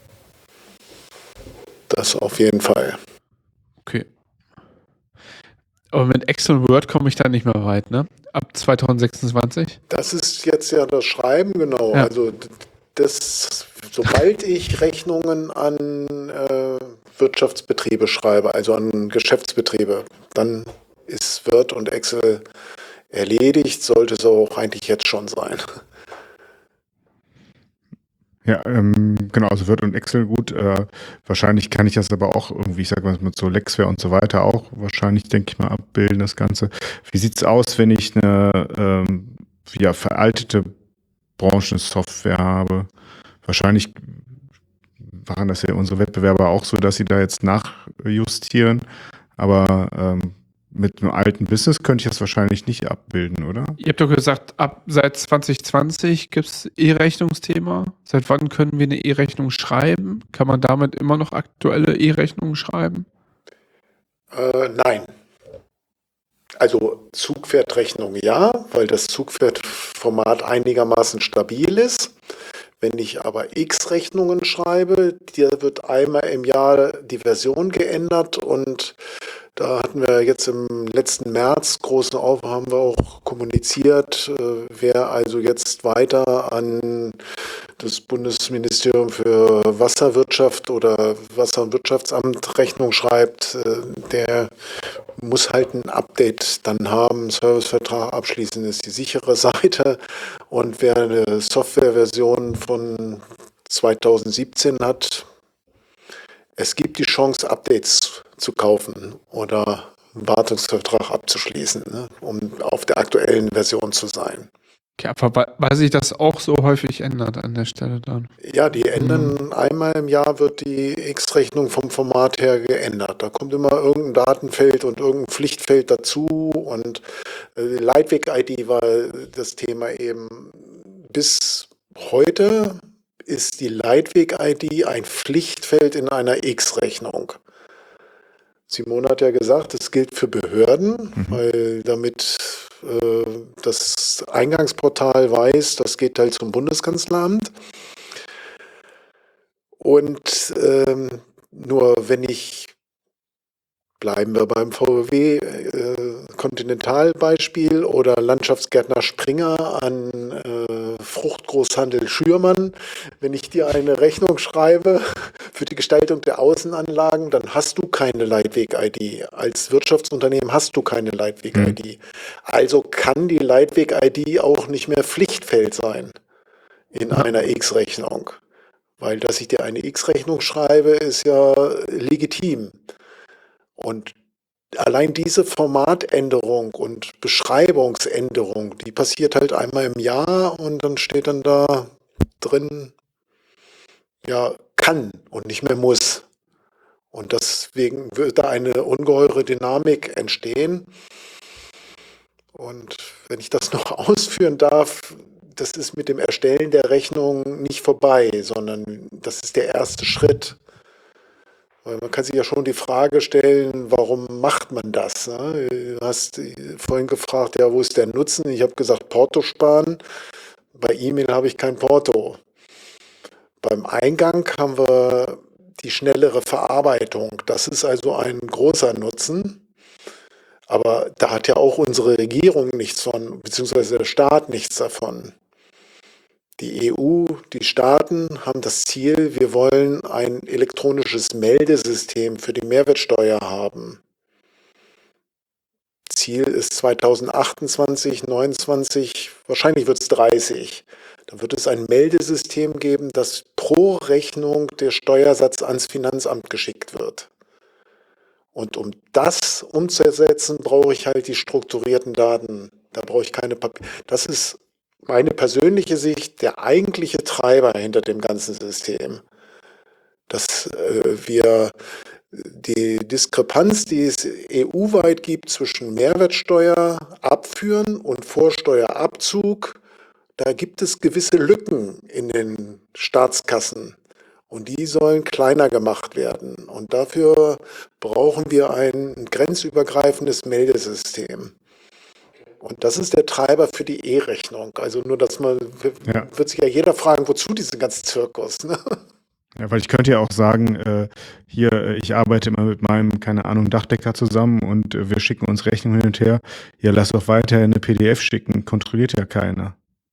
das auf jeden Fall. Okay. Aber mit Excel und Word komme ich da nicht mehr weit, ne? Ab zwanzig sechsundzwanzig? Das ist jetzt ja das Schreiben, genau. Ja. Also das, sobald ich Rechnungen an äh, Wirtschaftsbetriebe schreibe, also an Geschäftsbetriebe, dann ist Word und Excel erledigt, sollte es auch eigentlich jetzt schon sein. Ja, ähm, genau, also Word und Excel gut. Äh, wahrscheinlich kann ich das aber auch irgendwie, ich sag mal, mit so Lexware und so weiter auch wahrscheinlich, denke ich mal, abbilden, das Ganze. Wie sieht's aus, wenn ich eine ähm, ja, veraltete Branchensoftware habe? Wahrscheinlich machen das ja unsere Wettbewerber auch so, dass sie da jetzt nachjustieren. Aber ähm, mit einem alten Business könnte ich das wahrscheinlich nicht abbilden, oder? Ihr habt doch gesagt, ab seit zwanzig zwanzig gibt es E-Rechnungsthema. Seit wann können wir eine E-Rechnung schreiben? Kann man damit immer noch aktuelle E-Rechnungen schreiben? Äh, nein. Also Zugpferdrechnung ja, weil das Zugpferdformat einigermaßen stabil ist. Wenn ich aber X-Rechnungen schreibe, dir wird einmal im Jahr die Version geändert und da hatten wir jetzt im letzten März großen Auf, haben wir auch kommuniziert, äh, wer also jetzt weiter an das Bundesministerium für Wasserwirtschaft oder Wasser- und Wirtschaftsamt Rechnung schreibt, äh, der muss halt ein Update dann haben, Servicevertrag abschließen ist die sichere Seite und wer eine Softwareversion von zweitausendsiebzehn hat, es gibt die Chance, Updates zu kaufen oder einen Wartungsvertrag abzuschließen, ne, um auf der aktuellen Version zu sein. Okay, aber weil, weil sich das auch so häufig ändert an der Stelle dann. Ja, die ändern Mhm. einmal im Jahr wird die X-Rechnung vom Format her geändert. Da kommt immer irgendein Datenfeld und irgendein Pflichtfeld dazu und äh, Leitweg-I D war das Thema eben. Bis heute ist die Leitweg-I D ein Pflichtfeld in einer X-Rechnung. Simone hat ja gesagt, es gilt für Behörden, Mhm. weil damit äh, das Eingangsportal weiß, das geht halt zum Bundeskanzleramt. Und ähm, nur wenn ich, bleiben wir beim V W äh, Continental-Beispiel oder Landschaftsgärtner Springer an äh, Fruchtgroßhandel Schürmann, wenn ich dir eine Rechnung schreibe für die Gestaltung der Außenanlagen, dann hast du keine Leitweg-I D. Als Wirtschaftsunternehmen hast du keine Leitweg-I D. Also kann die Leitweg-I D auch nicht mehr Pflichtfeld sein in Ja. einer X-Rechnung. Weil, dass ich dir eine X-Rechnung schreibe, ist ja legitim. Und allein diese Formatänderung und Beschreibungsänderung, die passiert halt einmal im Jahr und dann steht dann da drin, ja, kann und nicht mehr muss. Und deswegen wird da eine ungeheure Dynamik entstehen. Und wenn ich das noch ausführen darf, das ist mit dem Erstellen der Rechnung nicht vorbei, sondern das ist der erste Schritt. Weil man kann sich ja schon die Frage stellen, warum macht man das? Ne? Du hast vorhin gefragt, ja, wo ist der Nutzen? Ich habe gesagt, Porto sparen. Bei E-Mail habe ich kein Porto. Beim Eingang haben wir die schnellere Verarbeitung. Das ist also ein großer Nutzen. Aber da hat ja auch unsere Regierung nichts von, beziehungsweise der Staat nichts davon. Die E U, die Staaten haben das Ziel, wir wollen ein elektronisches Meldesystem für die Mehrwertsteuer haben. Ziel ist zweitausendachtundzwanzig, neunundzwanzig, wahrscheinlich wird es dreißig. Da wird es ein Meldesystem geben, das pro Rechnung der Steuersatz ans Finanzamt geschickt wird. Und um das umzusetzen, brauche ich halt die strukturierten Daten. Da brauche ich keine Papier. Das ist meine persönliche Sicht der eigentliche Treiber hinter dem ganzen System. Dass äh, wir die Diskrepanz, die es E U-weit gibt zwischen Mehrwertsteuer abführen und Vorsteuerabzug, da gibt es gewisse Lücken in den Staatskassen. Und die sollen kleiner gemacht werden. Und dafür brauchen wir ein grenzübergreifendes Meldesystem. Und das ist der Treiber für die E-Rechnung. Also nur, dass man, Ja. wird sich ja jeder fragen, wozu diesen ganzen Zirkus? Ne? Ja, weil ich könnte ja auch sagen, äh, hier, äh, ich arbeite immer mit meinem, keine Ahnung, Dachdecker zusammen und äh, wir schicken uns Rechnungen hin und her. Ja, lass doch weiter eine P D F schicken, kontrolliert ja keiner.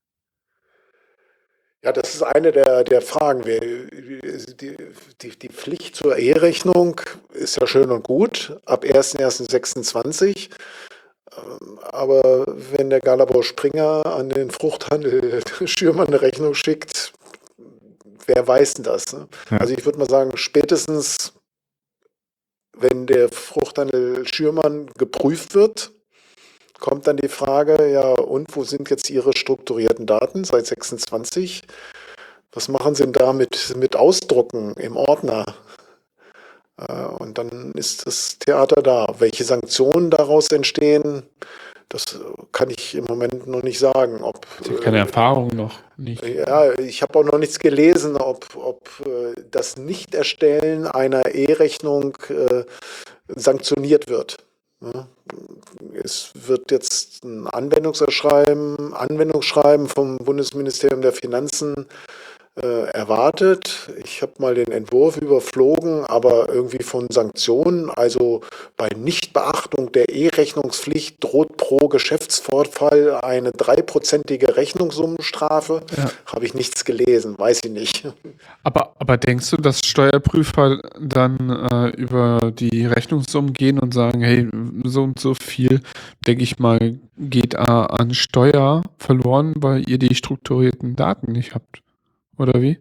Ja, das ist eine der, der Fragen. Wir, die, die, die Pflicht zur E-Rechnung ist ja schön und gut, ab erster erster sechsundzwanzig. Aber wenn der Galabau Springer an den Fruchthandel Schürmann eine Rechnung schickt, wer weiß denn das? Ne? Ja. Also ich würde mal sagen, spätestens, wenn der Fruchthandel Schürmann geprüft wird, kommt dann die Frage, ja, und wo sind jetzt Ihre strukturierten Daten seit sechsundzwanzig? Was machen Sie denn da mit, mit Ausdrucken im Ordner? Äh, Und dann ist das Theater da. Welche Sanktionen daraus entstehen, das kann ich im Moment noch nicht sagen. Ob, Ich habe keine äh, Erfahrung noch nicht. ja, ich habe auch noch nichts gelesen, ob, ob äh, das Nicht-Erstellen einer E-Rechnung äh, sanktioniert wird. Ja, es wird jetzt ein Anwendungsschreiben, Anwendungsschreiben vom Bundesministerium der Finanzen äh, erwartet. Ich habe mal den Entwurf überflogen, aber irgendwie von Sanktionen, also bei Nichtbeachtung der E-Rechnungspflicht droht pro Geschäftsvorfall eine dreiprozentige Rechnungssummenstrafe. Ja. Habe ich nichts gelesen, weiß ich nicht. Aber, aber denkst du, dass Steuerprüfer dann äh, über die Rechnungssummen gehen und sagen, hey, so und so viel, denke ich mal, geht äh, an Steuer verloren, weil ihr die strukturierten Daten nicht habt? Oder wie?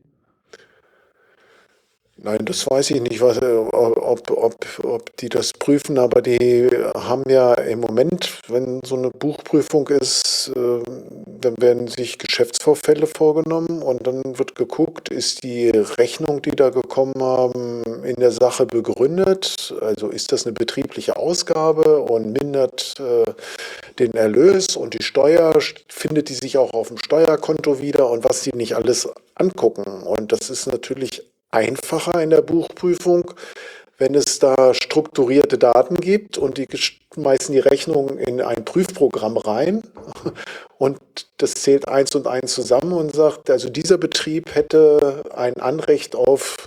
Nein, das weiß ich nicht, was, äh, ob, ob, ob die das prüfen, aber die haben ja im Moment, wenn so eine Buchprüfung ist, äh, dann werden sich Geschäftsvorfälle vorgenommen und dann wird geguckt, ist die Rechnung, die da gekommen haben, in der Sache begründet? Also ist das eine betriebliche Ausgabe und mindert äh, den Erlös und die Steuer, findet die sich auch auf dem Steuerkonto wieder und was die nicht alles angucken. Und das ist natürlich einfacher in der Buchprüfung, wenn es da strukturierte Daten gibt und die schmeißen die Rechnung in ein Prüfprogramm rein und das zählt eins und eins zusammen und sagt, also dieser Betrieb hätte ein Anrecht auf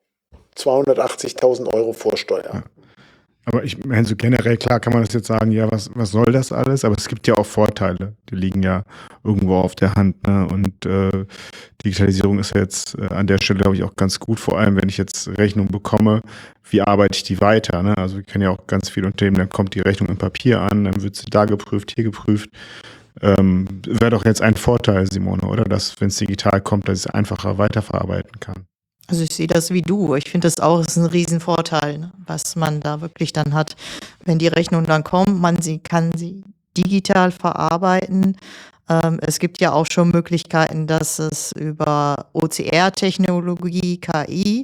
zweihundertachtzigtausend Euro Vorsteuer. Aber ich meine, so generell, klar kann man das jetzt sagen, ja, was, was soll das alles? Aber es gibt ja auch Vorteile, die liegen ja irgendwo auf der Hand. Ne? Und äh, Digitalisierung ist ja jetzt äh, an der Stelle, glaube ich, auch ganz gut, vor allem, wenn ich jetzt Rechnung bekomme, wie arbeite ich die weiter? Ne? Also wir kennen ja auch ganz viele Unternehmen, dann kommt die Rechnung im Papier an, dann wird sie da geprüft, hier geprüft. Ähm, wäre doch jetzt ein Vorteil, Simone, oder? Dass, wenn es digital kommt, dass ich es einfacher weiterverarbeiten kann. Also ich sehe das wie du. Ich finde das auch, ist ein Riesenvorteil, ne, was man da wirklich dann hat. Wenn die Rechnung dann kommt, man sie kann sie digital verarbeiten. Ähm, es gibt ja auch schon Möglichkeiten, dass es über O C R-Technologie, K I,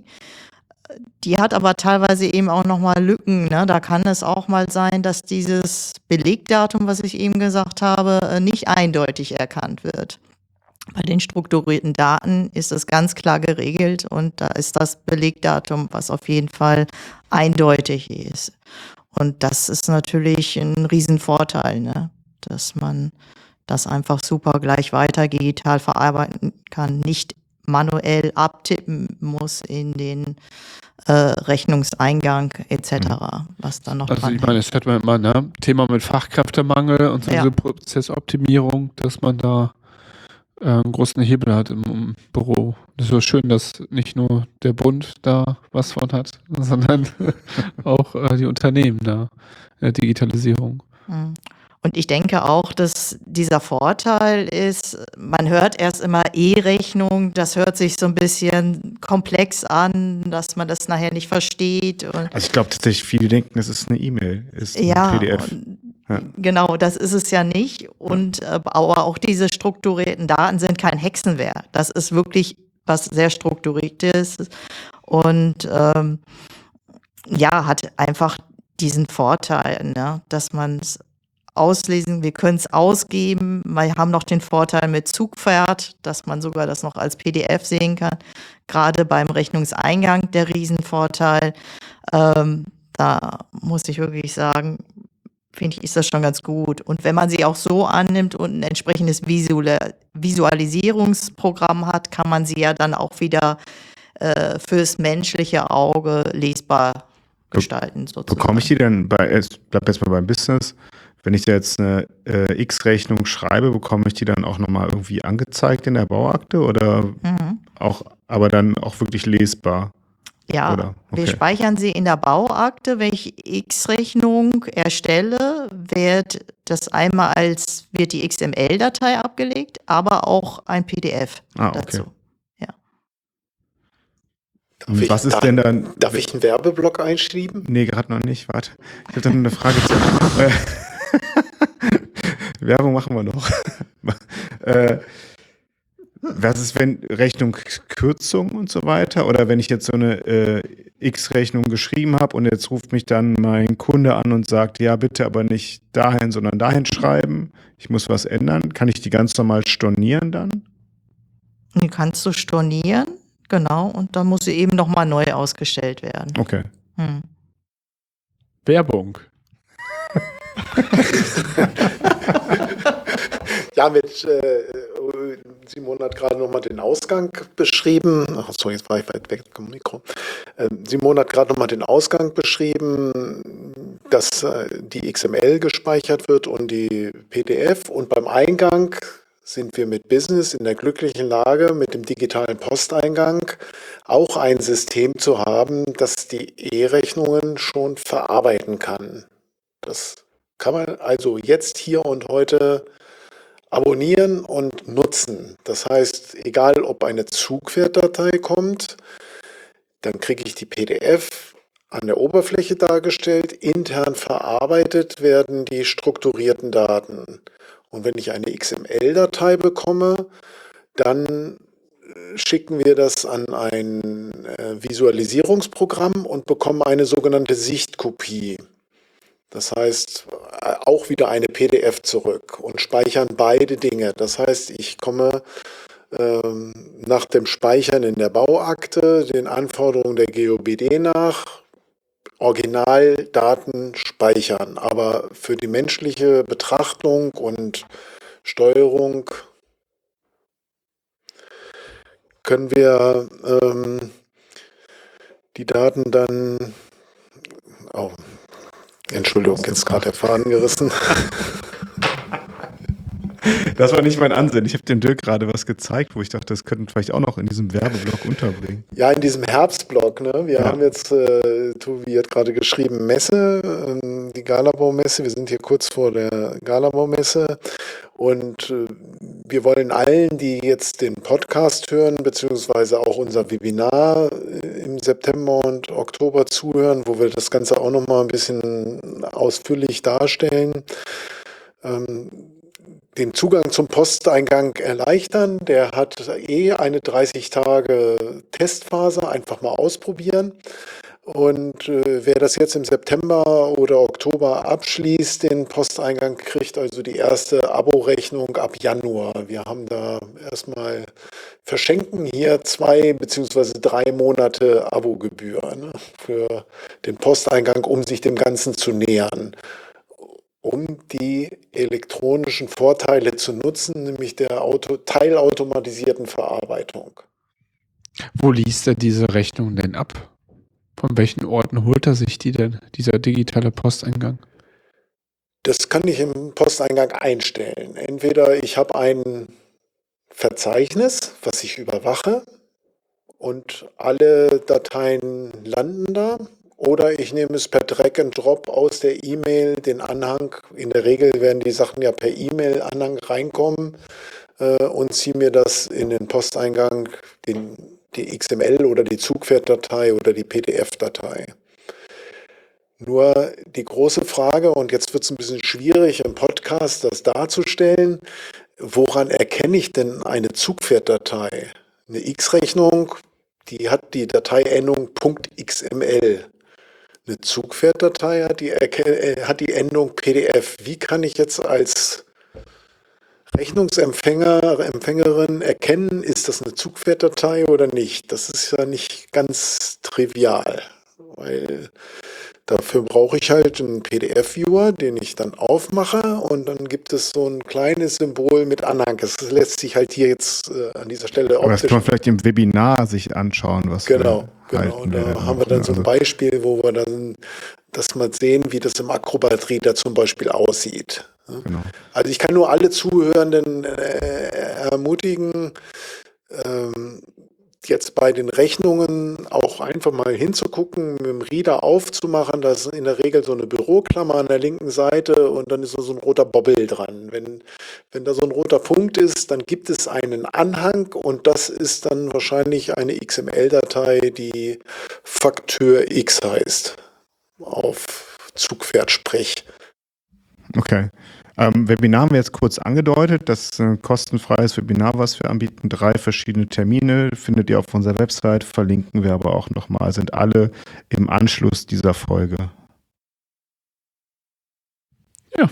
die hat aber teilweise eben auch nochmal Lücken. Ne? Da kann es auch mal sein, dass dieses Belegdatum, was ich eben gesagt habe, äh, nicht eindeutig erkannt wird. Bei den strukturierten Daten ist es ganz klar geregelt und da ist das Belegdatum, was auf jeden Fall eindeutig ist. Und das ist natürlich ein Riesenvorteil, ne? Dass man das einfach super gleich weiter digital verarbeiten kann, nicht manuell abtippen muss in den äh, Rechnungseingang et cetera, was dann noch Also dran ich meine, hängt. das hat man immer, ne? Thema mit Fachkräftemangel und so Ja. diese Prozessoptimierung, dass man da äh, einen großen Hebel hat im, im Büro. Das ist so schön, dass nicht nur der Bund da was von hat, sondern auch äh, die Unternehmen da, äh, Digitalisierung. Mhm. Und ich denke auch, dass dieser Vorteil ist, man hört erst immer E-Rechnung, das hört sich so ein bisschen komplex an, dass man das nachher nicht versteht. Und Also ich glaube tatsächlich, viele denken, es ist eine E-Mail, ist ein ja, P D F. und Ja. genau, das ist es ja nicht. Und äh, aber auch diese strukturierten Daten sind kein Hexenwerk. Das ist wirklich was sehr Strukturiertes und ähm, ja, hat einfach diesen Vorteil, ne, dass man es auslesen, wir können es ausgeben. Wir haben noch den Vorteil mit Zugpferd, dass man sogar das noch als P D F sehen kann. Gerade beim Rechnungseingang der Riesenvorteil. Ähm, da muss ich wirklich sagen, finde ich, ist das schon ganz gut. Und wenn man sie auch so annimmt und ein entsprechendes Visual- Visualisierungsprogramm hat, kann man sie ja dann auch wieder äh, fürs menschliche Auge lesbar gestalten. Sozusagen. Bekomme ich die denn bei, ich bleib jetzt mal beim Business, wenn ich jetzt eine äh, X-Rechnung schreibe, bekomme ich die dann auch nochmal irgendwie angezeigt in der Bauakte oder Mhm. auch, aber dann auch wirklich lesbar? Ja, Oder? wir Okay. speichern sie in der Bauakte. Wenn ich X-Rechnung erstelle, wird das einmal als, wird die X M L-Datei abgelegt, aber auch ein P D F Ah, okay. dazu. Ja. Darf ich, Was ist darf, denn dann? darf ich einen Werbeblock einschieben? Nee, gerade noch nicht. Warte. Ich habe dann eine Frage zu. Äh, Werbung machen wir noch. äh, was ist, wenn Rechnung Kürzung und so weiter? Oder wenn ich jetzt so eine äh, X-Rechnung geschrieben habe und jetzt ruft mich dann mein Kunde an und sagt, ja, bitte aber nicht dahin, sondern dahin schreiben. Ich muss was ändern. Kann ich die ganz normal stornieren dann? Die kannst du stornieren, genau, und dann muss sie eben nochmal neu ausgestellt werden. Okay. Hm. Werbung. Ja, mit äh, Simon hat gerade nochmal den Ausgang beschrieben. Ach so, jetzt war ich weit weg vom Mikro. Ähm, Simon hat gerade nochmal den Ausgang beschrieben, dass äh, die X M L gespeichert wird und die P D F. Und beim Eingang sind wir mit Business in der glücklichen Lage, mit dem digitalen Posteingang auch ein System zu haben, das die E-Rechnungen schon verarbeiten kann. Das kann man also jetzt, hier und heute abonnieren und nutzen. Das heißt, egal ob eine Zugwertdatei kommt, dann kriege ich die P D F an der Oberfläche dargestellt, intern verarbeitet werden die strukturierten Daten. Und wenn ich eine X M L-Datei bekomme, dann schicken wir das an ein äh, Visualisierungsprogramm und bekommen eine sogenannte Sichtkopie. Das heißt, äh, auch wieder eine P D F zurück und speichern beide Dinge. Das heißt, ich komme ähm, nach dem Speichern in der Bauakte den Anforderungen der G O B D nach, Originaldaten speichern, aber für die menschliche Betrachtung und Steuerung können wir ähm, die Daten dann, oh, Entschuldigung, jetzt gerade der Faden gerissen. Das war nicht mein Ansinn. Ich habe dem Dirk gerade was gezeigt, wo ich dachte, das könnten wir vielleicht auch noch in diesem Werbeblock unterbringen. Ja, in diesem Herbstblock, ne? Wir Ja. haben jetzt, äh, Tobi hat gerade geschrieben, Messe, ähm, die Galabau-Messe. Wir sind hier kurz vor der Galabau-Messe und äh, wir wollen allen, die jetzt den Podcast hören, beziehungsweise auch unser Webinar äh, im September und Oktober zuhören, wo wir das Ganze auch nochmal ein bisschen ausführlich darstellen, ähm, den Zugang zum Posteingang erleichtern. Der hat eh eine dreißig Tage Testphase, einfach mal ausprobieren. Und äh, wer das jetzt im September oder Oktober abschließt, den Posteingang, kriegt also die erste Abo-Rechnung ab Januar. Wir haben da erstmal verschenken hier zwei beziehungsweise drei Monate Abogebühr, ne, für den Posteingang, um sich dem Ganzen zu nähern, um die elektronischen Vorteile zu nutzen, nämlich der Auto teilautomatisierten Verarbeitung. Wo liest er diese Rechnung denn ab? Von welchen Orten holt er sich die denn, dieser digitale Posteingang? Das kann ich im Posteingang einstellen. Entweder ich habe ein Verzeichnis, was ich überwache und alle Dateien landen da, oder ich nehme es per Drag and Drop aus der E-Mail, den Anhang. In der Regel werden die Sachen ja per E-Mail-Anhang reinkommen äh, und ziehe mir das in den Posteingang, den, die X M L oder die Zugwertdatei oder die P D F-Datei. Nur die große Frage, und jetzt wird es ein bisschen schwierig im Podcast das darzustellen, woran erkenne ich denn eine Zugwertdatei? Eine X-Rechnung, die hat die Dateiendung .xml. Eine Zugwertdatei hat die, äh, hat die Endung P D F. Wie kann ich jetzt als Rechnungsempfänger, Empfängerin erkennen, ist das eine Zugwertdatei oder nicht? Das ist ja nicht ganz trivial, weil dafür brauche ich halt einen P D F-Viewer, den ich dann aufmache, und dann gibt es so ein kleines Symbol mit Anhang. Das lässt sich halt hier jetzt äh, an dieser Stelle Aber das optisch. kann man vielleicht im Webinar sich anschauen, was Genau, wir genau. halten Da werden. haben wir dann so ein Also, Beispiel, wo wir dann das mal sehen, wie das im Acrobat-Reader zum Beispiel aussieht. genau. Also ich kann nur alle Zuhörenden äh, ermutigen, ähm, jetzt bei den Rechnungen auch einfach mal hinzugucken, mit dem Reader aufzumachen. Da ist in der Regel so eine Büroklammer an der linken Seite und dann ist so ein roter Bobbel dran. Wenn, wenn da so ein roter Punkt ist, dann gibt es einen Anhang und das ist dann wahrscheinlich eine X M L-Datei, die Faktur X heißt. Auf Zugpferd-Sprech. Okay. Ähm, Webinar haben wir jetzt kurz angedeutet. Das ist ein kostenfreies Webinar, was wir anbieten. Drei verschiedene Termine findet ihr auf unserer Website, verlinken wir aber auch nochmal. Sind alle im Anschluss dieser Folge. Ja.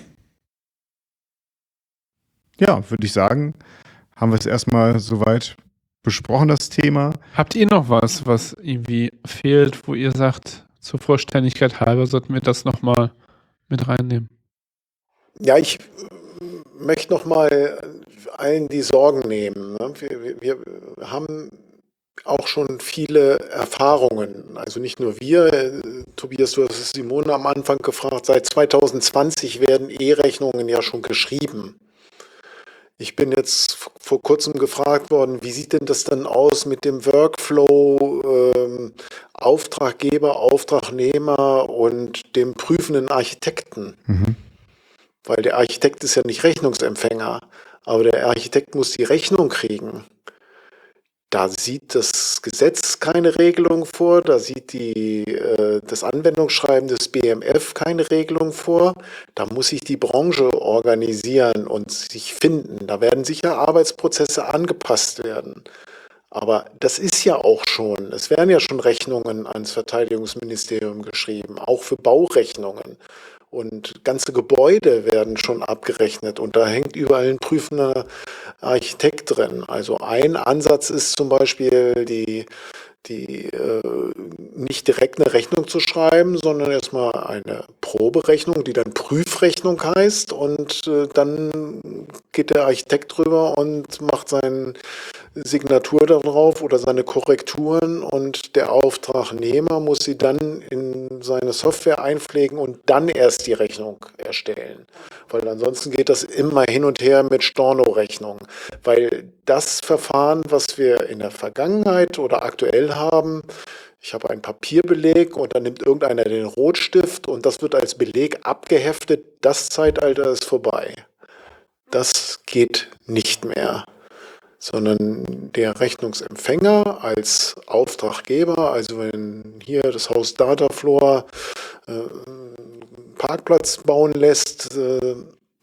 Ja, würde ich sagen, haben wir es erstmal soweit besprochen, das Thema. Habt ihr noch was, was irgendwie fehlt, wo ihr sagt, zur Vollständigkeit halber sollten wir das nochmal mit reinnehmen? Ja, ich möchte noch mal allen die Sorgen nehmen. Ne? Wir, wir haben auch schon viele Erfahrungen. Also nicht nur wir. Äh, Tobias, du hast es Simone am Anfang gefragt. Seit zwanzig zwanzig werden E-Rechnungen ja schon geschrieben. Ich bin jetzt vor kurzem gefragt worden, wie sieht denn das dann aus mit dem Workflow ähm, Auftraggeber, Auftragnehmer und dem prüfenden Architekten? Mhm. Weil der Architekt ist ja nicht Rechnungsempfänger, aber der Architekt muss die Rechnung kriegen. Da sieht das Gesetz keine Regelung vor, da sieht die, äh, das Anwendungsschreiben des B M F keine Regelung vor. Da muss sich die Branche organisieren und sich finden. Da werden sicher Arbeitsprozesse angepasst werden. Aber das ist ja auch schon, es werden ja schon Rechnungen ans Verteidigungsministerium geschrieben, auch für Baurechnungen. Und ganze Gebäude werden schon abgerechnet und da hängt überall ein prüfender Architekt drin. Also ein Ansatz ist zum Beispiel, die, die äh, nicht direkt eine Rechnung zu schreiben, sondern erstmal eine Proberechnung, die dann Prüfrechnung heißt und äh, dann geht der Architekt drüber und macht seine Signatur darauf oder seine Korrekturen und der Auftragnehmer muss sie dann in seine Software einpflegen und dann erst die Rechnung erstellen. Weil ansonsten geht das immer hin und her mit Storno-Rechnung. Weil das Verfahren, was wir in der Vergangenheit oder aktuell haben, ich habe einen Papierbeleg und dann nimmt irgendeiner den Rotstift und das wird als Beleg abgeheftet, das Zeitalter ist vorbei. Das geht nicht mehr. Sondern der Rechnungsempfänger als Auftraggeber, also wenn hier das Haus Datafloor äh, einen Parkplatz bauen lässt, äh,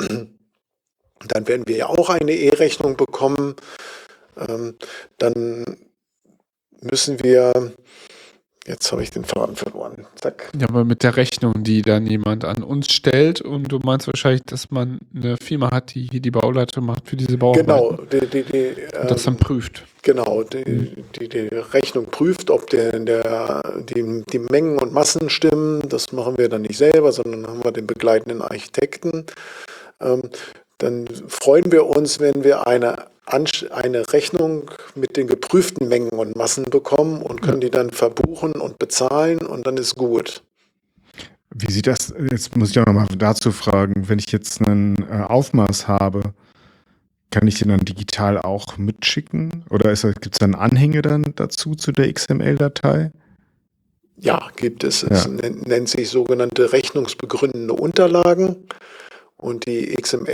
dann werden wir ja auch eine E-Rechnung bekommen. Ähm, dann müssen wir, jetzt habe ich den Faden verloren, zack. Ja, aber mit der Rechnung, die dann jemand an uns stellt und du meinst wahrscheinlich, dass man eine Firma hat, die hier die Bauleitung macht für diese Bauarbeiten. Genau, die, die, die, Und das dann ähm, prüft. Genau, die, die, die Rechnung prüft, ob der, der, die, die Mengen und Massen stimmen. Das machen wir dann nicht selber, sondern haben wir den begleitenden Architekten. Ähm, dann freuen wir uns, wenn wir eine, eine Rechnung mit den geprüften Mengen und Massen bekommen und können die dann verbuchen und bezahlen und dann ist gut. Wie sieht das, jetzt muss ich auch nochmal dazu fragen, wenn ich jetzt einen äh, Aufmaß habe, kann ich den dann digital auch mitschicken? Oder gibt es dann Anhänge dann dazu zu der X M L-Datei? Ja, gibt es. Ja. Es nennt, nennt sich sogenannte rechnungsbegründende Unterlagen. Und die X M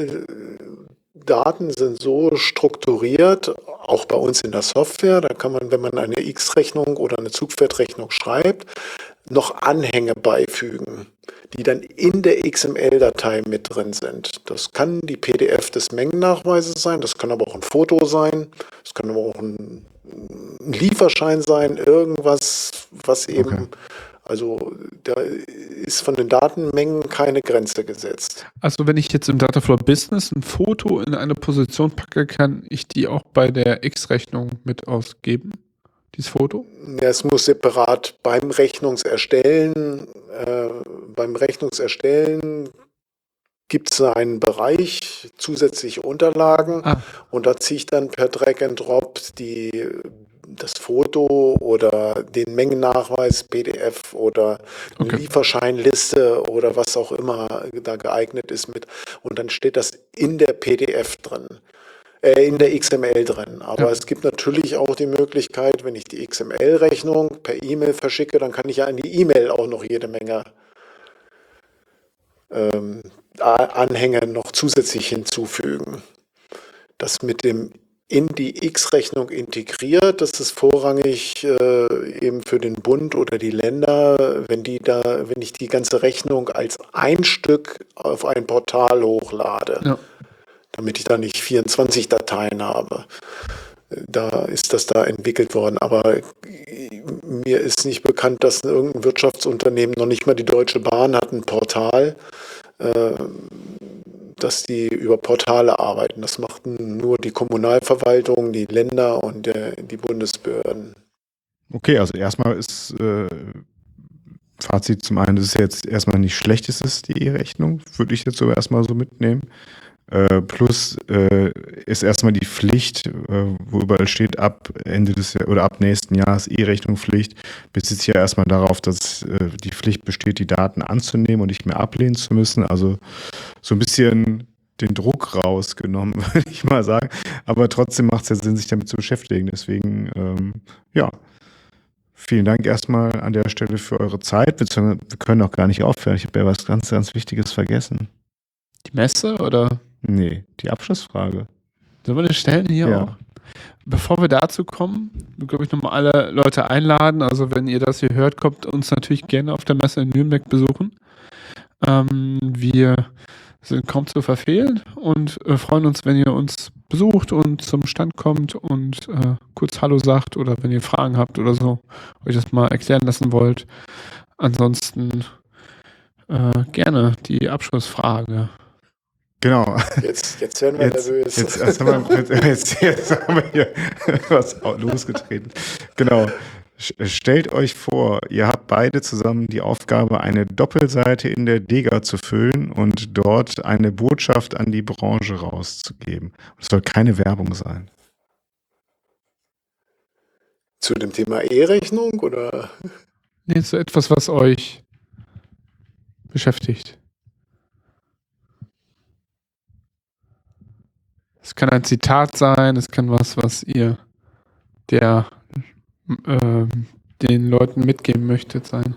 L-Daten sind so strukturiert, auch bei uns in der Software, da kann man, wenn man eine X-Rechnung oder eine Zugpferdrechnung schreibt, noch Anhänge beifügen, die dann in der X M L-Datei mit drin sind. Das kann die P D F des Mengennachweises sein, das kann aber auch ein Foto sein, das kann aber auch ein, ein Lieferschein sein, irgendwas, was eben... Okay. Also da ist von den Datenmengen keine Grenze gesetzt. Also wenn ich jetzt im Dataflow Business ein Foto in eine Position packe, kann ich die auch bei der X-Rechnung mit ausgeben, dieses Foto? Ja, es muss separat beim Rechnungserstellen, äh, beim Rechnungserstellen gibt es einen Bereich, zusätzliche Unterlagen Ah. und da ziehe ich dann per Drag and Drop die das Foto oder den Mengennachweis, P D F oder eine Okay. Lieferscheinliste oder was auch immer da geeignet ist mit. Und dann steht das in der P D F drin. äh, in der X M L drin. Aber Ja. es gibt natürlich auch die Möglichkeit, wenn ich die X M L-Rechnung per E-Mail verschicke, dann kann ich ja an die E-Mail auch noch jede Menge ähm, Anhänge noch zusätzlich hinzufügen. Das mit dem in die X-Rechnung integriert, das ist vorrangig äh, eben für den Bund oder die Länder, wenn die da, wenn ich die ganze Rechnung als ein Stück auf ein Portal hochlade, Ja. damit ich da nicht vierundzwanzig Dateien habe. Da ist das da entwickelt worden, aber mir ist nicht bekannt, dass irgendein Wirtschaftsunternehmen, noch nicht mal die Deutsche Bahn hat ein Portal, äh, dass die über Portale arbeiten. Das machten nur die Kommunalverwaltung, die Länder und äh, die Bundesbehörden. Okay, also erstmal ist äh, Fazit zum einen, das ist jetzt erstmal nicht schlecht, ist es die E-Rechnung, würde ich jetzt so erstmal so mitnehmen. Äh, plus äh, ist erstmal die Pflicht, äh, wo überall steht, ab Ende des Jahr oder ab nächsten Jahres E-Rechnung Pflicht, bezieht sich ja erstmal darauf, dass äh, die Pflicht besteht, die Daten anzunehmen und nicht mehr ablehnen zu müssen. Also so ein bisschen den Druck rausgenommen, würde ich mal sagen. Aber trotzdem macht es ja Sinn, sich damit zu beschäftigen. Deswegen, ähm, ja, vielen Dank erstmal an der Stelle für eure Zeit. Wir können auch gar nicht aufhören. Ich habe ja was ganz, ganz Wichtiges vergessen. Die Messe oder? Nee, die Abschlussfrage. Sollen wir das stellen hier Ja. auch? Bevor wir dazu kommen, glaube ich, nochmal alle Leute einladen. Also wenn ihr das hier hört, kommt uns natürlich gerne auf der Messe in Nürnberg besuchen. Ähm, wir sind kaum zu verfehlen und äh, freuen uns, wenn ihr uns besucht und zum Stand kommt und äh, kurz Hallo sagt oder wenn ihr Fragen habt oder so, euch das mal erklären lassen wollt. Ansonsten äh, gerne die Abschlussfrage. Genau. Jetzt, jetzt werden wir Jetzt, nervös. jetzt, jetzt, haben wir, jetzt, jetzt haben wir hier was losgetreten. Genau. Stellt euch vor, ihr habt beide zusammen die Aufgabe, eine Doppelseite in der Dega zu füllen und dort eine Botschaft an die Branche rauszugeben. Es soll keine Werbung sein. Zu dem Thema E-Rechnung oder? Nee, so etwas, was euch beschäftigt. Es kann ein Zitat sein, es kann was, was ihr der äh, den Leuten mitgeben möchtet sein.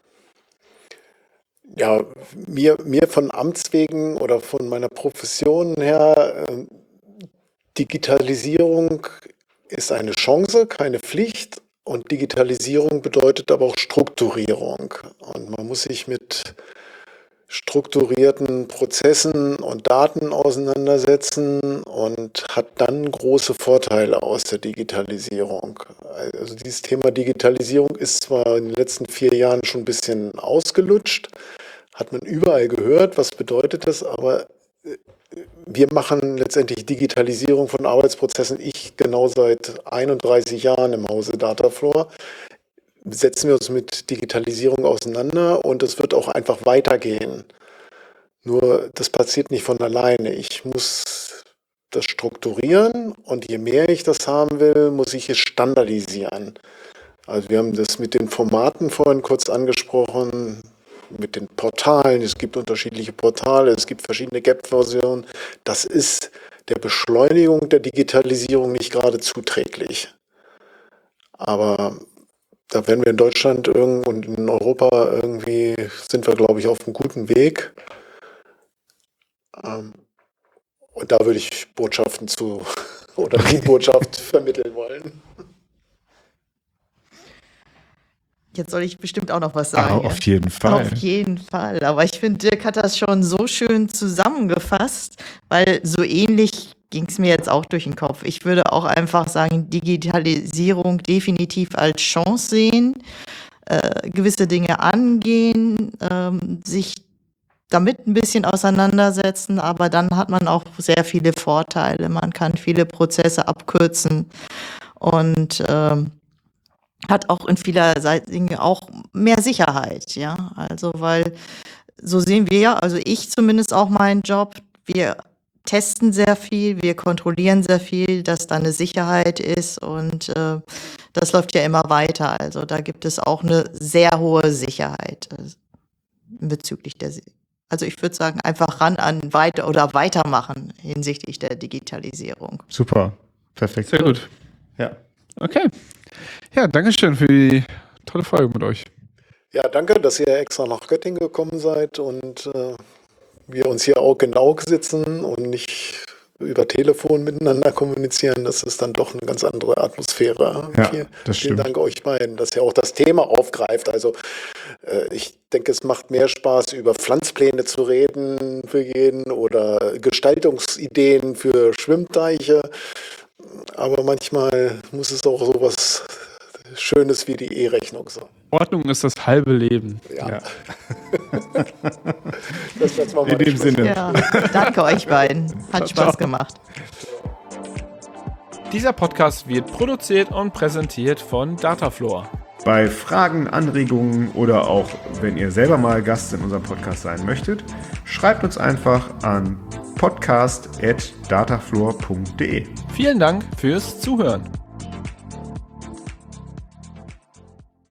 Ja, mir, mir von Amts wegen oder von meiner Profession her, äh, Digitalisierung ist eine Chance, keine Pflicht. Und Digitalisierung bedeutet aber auch Strukturierung. Und man muss sich mit strukturierten Prozessen und Daten auseinandersetzen und hat dann große Vorteile aus der Digitalisierung. Also dieses Thema Digitalisierung ist zwar in den letzten vier Jahren schon ein bisschen ausgelutscht, hat man überall gehört, was bedeutet das, aber wir machen letztendlich Digitalisierung von Arbeitsprozessen. Ich genau seit einunddreißig Jahren im Hause Datafloor. Setzen wir uns mit Digitalisierung auseinander und es wird auch einfach weitergehen. Nur das passiert nicht von alleine. Ich muss das strukturieren und je mehr ich das haben will, muss ich es standardisieren. Also wir haben das mit den Formaten vorhin kurz angesprochen, mit den Portalen. Es gibt unterschiedliche Portale, es gibt verschiedene Gap-Versionen. Das ist der Beschleunigung der Digitalisierung nicht gerade zuträglich. Aber da werden wir in Deutschland irgend und in Europa irgendwie, sind wir, glaube ich, auf einem guten Weg. Ähm, und da würde ich Botschaften zu oder die Botschaft vermitteln wollen. Jetzt soll ich bestimmt auch noch was Ah, sagen. auf jeden Fall. Auf jeden Fall. Aber ich finde, Dirk hat das schon so schön zusammengefasst, weil so ähnlich ging es mir jetzt auch durch den Kopf. Ich würde auch einfach sagen, Digitalisierung definitiv als Chance sehen, äh, gewisse Dinge angehen, ähm, sich damit ein bisschen auseinandersetzen, aber dann hat man auch sehr viele Vorteile. Man kann viele Prozesse abkürzen und ähm, hat auch in vielerlei Dinge auch mehr Sicherheit, ja. Also, weil so sehen wir ja, also ich zumindest auch meinen Job, wir testen sehr viel, wir kontrollieren sehr viel, dass da eine Sicherheit ist und äh, das läuft ja immer weiter. Also da gibt es auch eine sehr hohe Sicherheit äh, bezüglich der Also ich würde sagen, einfach ran an weiter oder weitermachen hinsichtlich der Digitalisierung. Super, perfekt. Sehr gut. Ja. Okay. Ja, danke schön für die tolle Folge mit euch. Ja, danke, dass ihr extra nach Göttingen gekommen seid und äh, wir uns hier auch genau sitzen und nicht über Telefon miteinander kommunizieren. Das ist dann doch eine ganz andere Atmosphäre. Ja, Vielen, das vielen stimmt. Dank euch beiden, dass ihr auch das Thema aufgreift. Also äh, ich denke, es macht mehr Spaß, über Pflanzpläne zu reden für jeden oder Gestaltungsideen für Schwimmteiche. Aber manchmal muss es auch sowas Schönes wie die E-Rechnung sein. Ordnung ist das halbe Leben. Ja, Ja. das wird's mal In dem Schluss. Sinne. Ja, danke euch beiden. Hat Spaß gemacht. Dieser Podcast wird produziert und präsentiert von Datafloor. Bei Fragen, Anregungen oder auch wenn ihr selber mal Gast in unserem Podcast sein möchtet, schreibt uns einfach an podcast at datafloor punkt de. Vielen Dank fürs Zuhören.